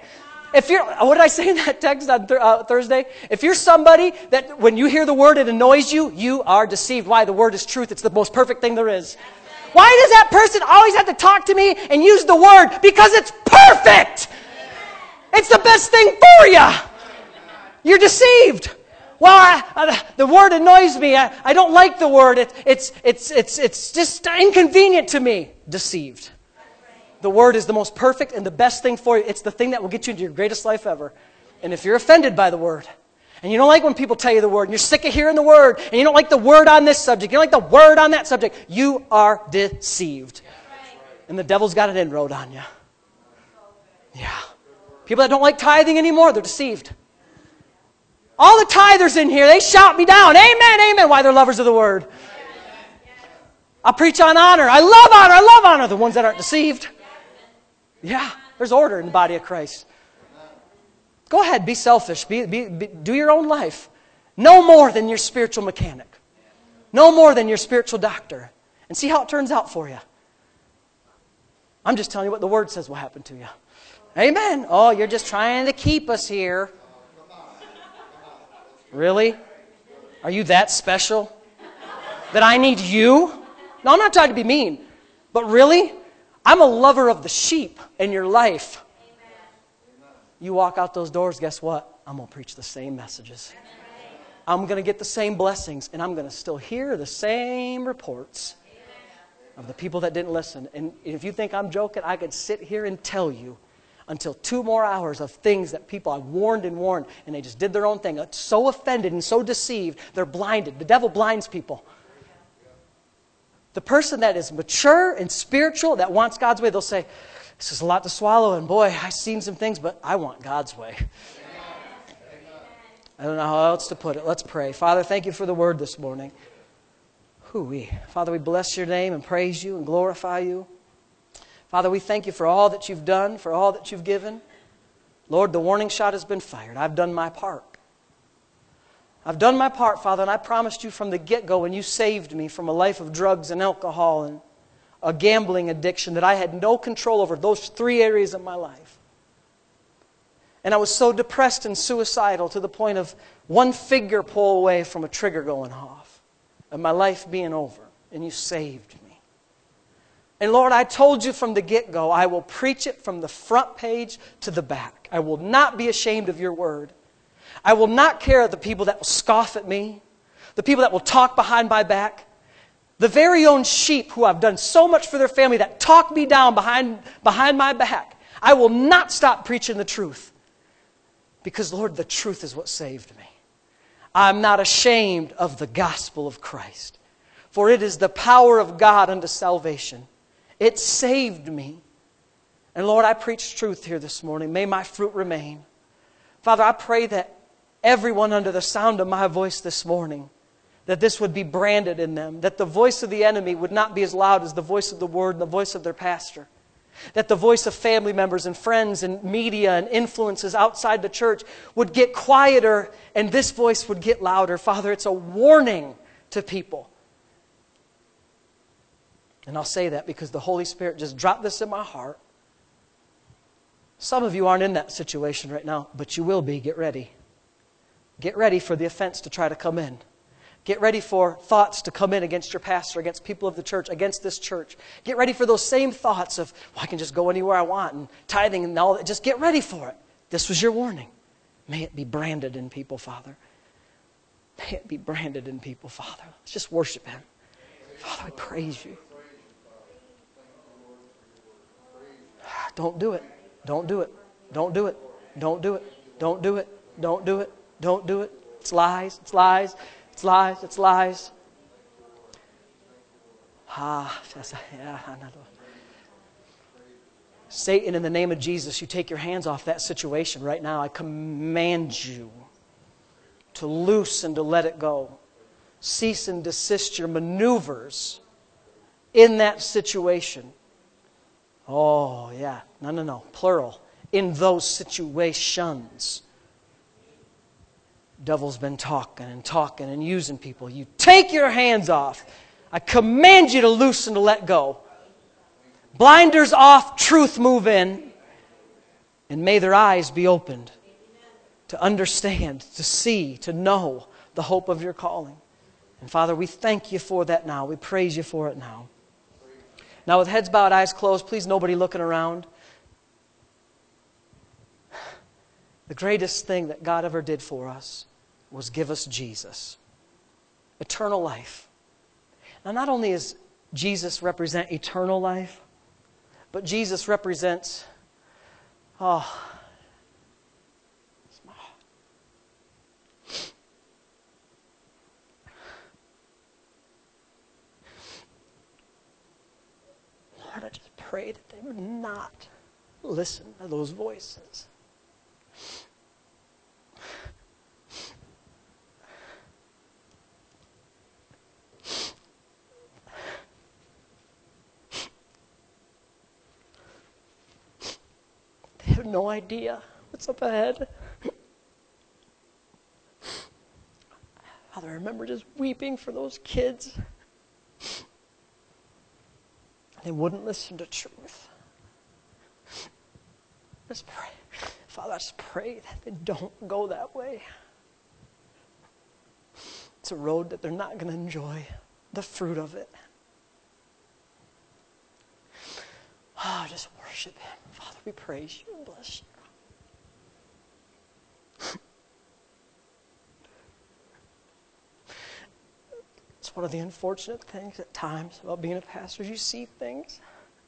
If you're, what did I say in that text on th- uh, Thursday? If you're somebody that when you hear the word it annoys you, you are deceived. Why? The word is truth. It's the most perfect thing there is. Why does that person always have to talk to me and use the word? Because it's perfect. It's the best thing for you. You're deceived. Well, I, I, the word annoys me. I, I don't like the word. It, it's, it's, it's, it's just inconvenient to me. Deceived. The word is the most perfect and the best thing for you. It's the thing that will get you into your greatest life ever. And if you're offended by the word, and you don't like when people tell you the word, and you're sick of hearing the word, and you don't like the word on this subject, you don't like the word on that subject, you are deceived. And the devil's got an inroad on you. Yeah. People that don't like tithing anymore, they're deceived. All the tithers in here, they shout me down. Amen, amen. Why? They're lovers of the word. I preach on honor. I love honor. I love honor. The ones that aren't deceived. Yeah, there's order in the body of Christ. Go ahead, be selfish. Be, be, be, do your own life. No more than your spiritual mechanic. No more than your spiritual doctor. And see how it turns out for you. I'm just telling you what the Word says will happen to you. Amen. Oh, you're just trying to keep us here. Really? Are you that special? That I need you? No, I'm not trying to be mean. But really? I'm a lover of the sheep in your life. You walk out those doors, guess what? I'm going to preach the same messages. I'm going to get the same blessings, and I'm going to still hear the same reports of the people that didn't listen. And if you think I'm joking, I could sit here and tell you until two more hours of things that people I warned and warned, and they just did their own thing. So offended and so deceived, they're blinded. The devil blinds people. The person that is mature and spiritual, that wants God's way, they'll say, this is a lot to swallow, and boy, I've seen some things, but I want God's way. I don't know how else to put it. Let's pray. Father, thank you for the word this morning. Hoo-wee. Father, we bless your name and praise you and glorify you. Father, we thank you for all that you've done, for all that you've given. Lord, the warning shot has been fired. I've done my part. I've done my part, Father, and I promised you from the get-go when you saved me from a life of drugs and alcohol and a gambling addiction that I had no control over those three areas of my life. And I was so depressed and suicidal to the point of one finger pull away from a trigger going off and my life being over. And you saved me. And Lord, I told you from the get-go, I will preach it from the front page to the back. I will not be ashamed of your word. I will not care the people that will scoff at me, the people that will talk behind my back, the very own sheep who I've done so much for their family that talk me down behind, behind my back. I will not stop preaching the truth because, Lord, the truth is what saved me. I'm not ashamed of the gospel of Christ, for it is the power of God unto salvation. It saved me. And Lord, I preach truth here this morning. May my fruit remain. Father, I pray that everyone under the sound of my voice this morning, that this would be branded in them, that the voice of the enemy would not be as loud as the voice of the Word and the voice of their pastor, that the voice of family members and friends and media and influences outside the church would get quieter and this voice would get louder. Father, it's a warning to people. And I'll say that because the Holy Spirit just dropped this in my heart. Some of you aren't in that situation right now, but you will be. Get ready. Get ready for the offense to try to come in. Get ready for thoughts to come in against your pastor, against people of the church, against this church. Get ready for those same thoughts of, well, I can just go anywhere I want and tithing and all that. Just get ready for it. This was your warning. May it be branded in people, Father. May it be branded in people, Father. Let's just worship Him. Father, I praise you. Don't do it. Don't do it. Don't do it. Don't do it. Don't do it. Don't do it. Don't do it. It's lies. It's lies. It's lies. It's lies. Ah, Satan, in the name of Jesus, you take your hands off that situation right now. I command you to loose and to let it go. Cease and desist your maneuvers in that situation. Oh, yeah. No, no, no. Plural. In those situations. Devil's been talking and talking and using people. You take your hands off. I command you to loose and to let go. Blinders off, truth move in. And may their eyes be opened to understand, to see, to know the hope of your calling. And Father, we thank you for that now. We praise you for it now. Now with heads bowed, eyes closed, please nobody looking around. The greatest thing that God ever did for us was give us Jesus. Eternal life. Now not only does Jesus represent eternal life, but Jesus represents, oh, Lord, I just pray that they would not listen to those voices. They have no idea what's up ahead. Father, I remember just weeping for those kids. They wouldn't listen to truth. Just pray. Father, I just pray that they don't go that way. It's a road that they're not going to enjoy the fruit of it. Oh, just worship Him. Father, we praise you and bless you. It's one of the unfortunate things at times about being a pastor. You see things.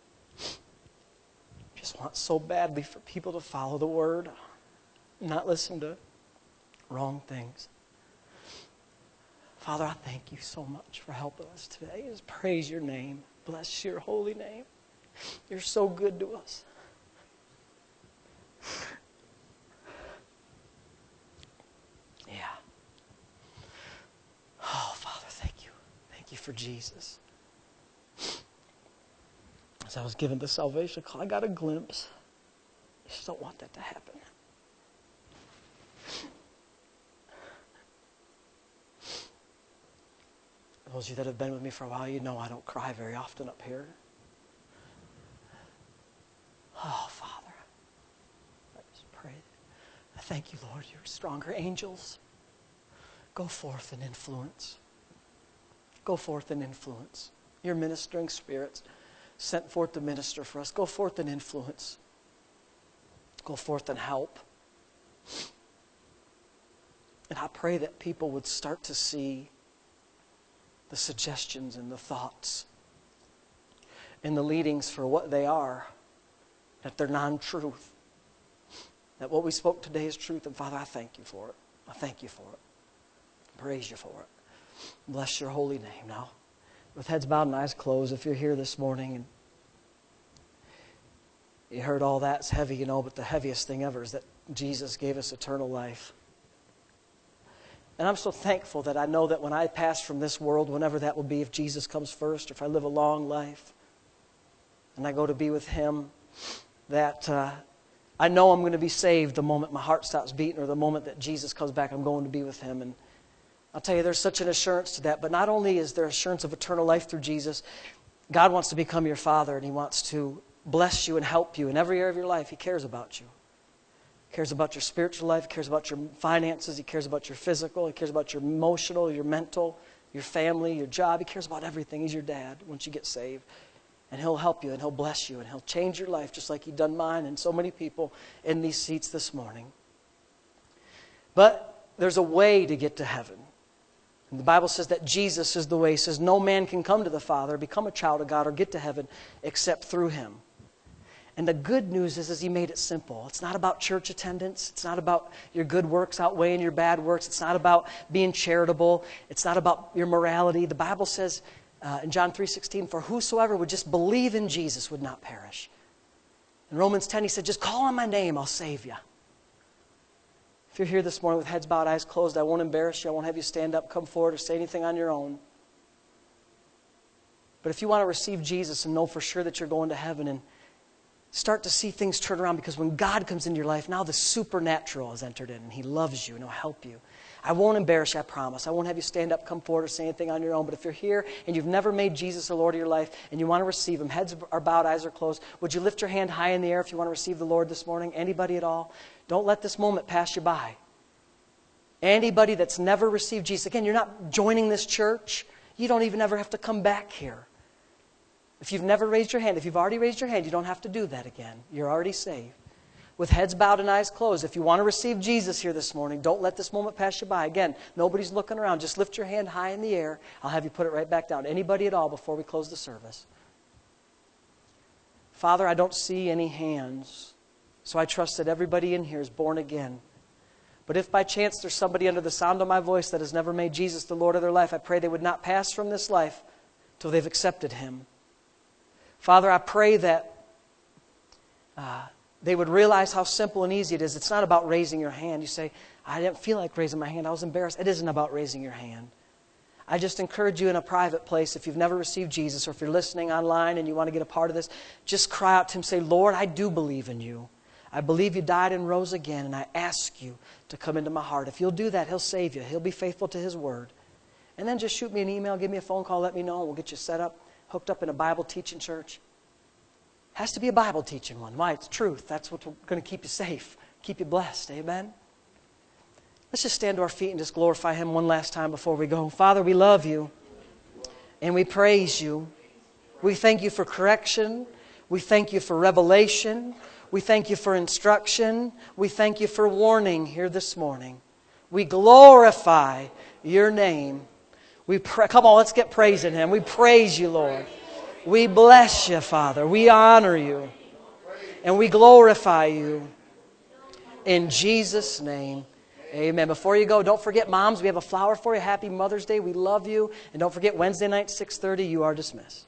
You just want so badly for people to follow the Word, not listen to wrong things. Father, I thank you so much for helping us today. Just praise your name. Bless your holy name. You're so good to us. Yeah. Oh, Father, thank you. Thank you for Jesus. As I was given the salvation call, I got a glimpse. I just don't want that to happen. Those of you that have been with me for a while, you know I don't cry very often up here. Oh, Father, I just pray. I thank you, Lord, your stronger angels. Go forth and influence. Go forth and influence. Your ministering spirits sent forth to minister for us. Go forth and influence. Go forth and help. And I pray that people would start to see the suggestions and the thoughts and the leadings for what they are, that they're non-truth, that what we spoke today is truth. And Father, I thank you for it. I thank you for it. Praise you for it. Bless your holy name. Now, with heads bowed and eyes closed, if you're here this morning and you heard all that's heavy, you know, but the heaviest thing ever is that Jesus gave us eternal life. And I'm so thankful that I know that when I pass from this world, whenever that will be, if Jesus comes first, or if I live a long life and I go to be with Him, that uh, I know I'm going to be saved the moment my heart stops beating, or the moment that Jesus comes back, I'm going to be with Him. And I'll tell you, there's such an assurance to that. But not only is there assurance of eternal life through Jesus, God wants to become your Father, and He wants to bless you and help you in every area of your life. He cares about you. He cares about your spiritual life. He cares about your finances. He cares about your physical. He cares about your emotional, your mental, your family, your job. He cares about everything. He's your dad once you get saved. And He'll help you, and He'll bless you, and He'll change your life just like He done mine and so many people in these seats this morning. But there's a way to get to heaven. And the Bible says that Jesus is the way. It says no man can come to the Father, become a child of God, or get to heaven except through Him. And the good news is, is He made it simple. It's not about church attendance. It's not about your good works outweighing your bad works. It's not about being charitable. It's not about your morality. The Bible says uh, in John three sixteen, for whosoever would just believe in Jesus would not perish. In Romans ten, He said, just call on my name, I'll save you. If you're here this morning with heads bowed, eyes closed, I won't embarrass you. I won't have you stand up, come forward, or say anything on your own. But if you want to receive Jesus and know for sure that you're going to heaven and start to see things turn around, because when God comes into your life, now the supernatural has entered in and He loves you and He'll help you. I won't embarrass you, I promise. I won't have you stand up, come forward, or say anything on your own. But if you're here and you've never made Jesus the Lord of your life and you want to receive Him, heads are bowed, eyes are closed, would you lift your hand high in the air if you want to receive the Lord this morning? Anybody at all? Don't let this moment pass you by. Anybody that's never received Jesus. Again, you're not joining this church. You don't even ever have to come back here. If you've never raised your hand, if you've already raised your hand, you don't have to do that again. You're already saved. With heads bowed and eyes closed, if you want to receive Jesus here this morning, don't let this moment pass you by. Again, nobody's looking around. Just lift your hand high in the air. I'll have you put it right back down. Anybody at all before we close the service? Father, I don't see any hands, so I trust that everybody in here is born again. But if by chance there's somebody under the sound of my voice that has never made Jesus the Lord of their life, I pray they would not pass from this life till they've accepted Him. Father, I pray that uh, they would realize how simple and easy it is. It's not about raising your hand. You say, I didn't feel like raising my hand. I was embarrassed. It isn't about raising your hand. I just encourage you in a private place, if you've never received Jesus, or if you're listening online and you want to get a part of this, just cry out to Him. Say, Lord, I do believe in You. I believe You died and rose again, and I ask You to come into my heart. If you'll do that, He'll save you. He'll be faithful to His word. And then just shoot me an email, give me a phone call, let me know, and we'll get you set up, hooked up in a Bible teaching church. Has to be a Bible teaching one. Why? It's truth. That's what's going to keep you safe, keep you blessed. Amen? Let's just stand to our feet and just glorify Him one last time before we go. Father, we love You, and we praise You. We thank You for correction. We thank You for revelation. We thank You for instruction. We thank You for warning here this morning. We glorify Your name. We pra- Come on, let's get praising Him. We praise You, Lord. We bless You, Father. We honor You. And we glorify You. In Jesus' name, amen. Before you go, don't forget, moms, we have a flower for you. Happy Mother's Day. We love you. And don't forget, Wednesday night, six thirty, you are dismissed.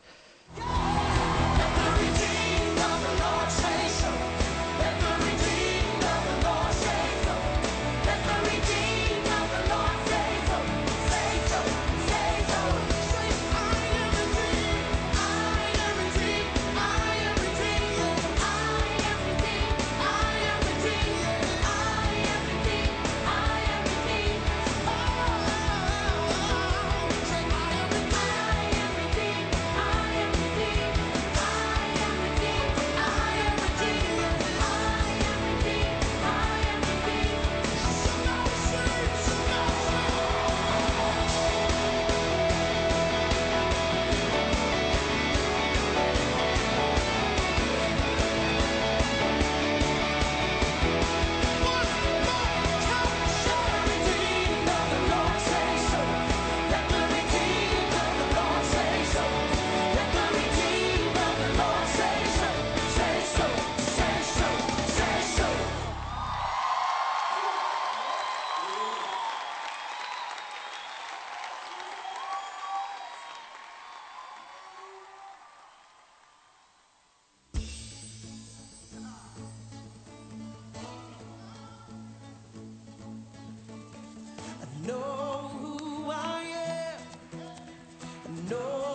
Know who I am. Know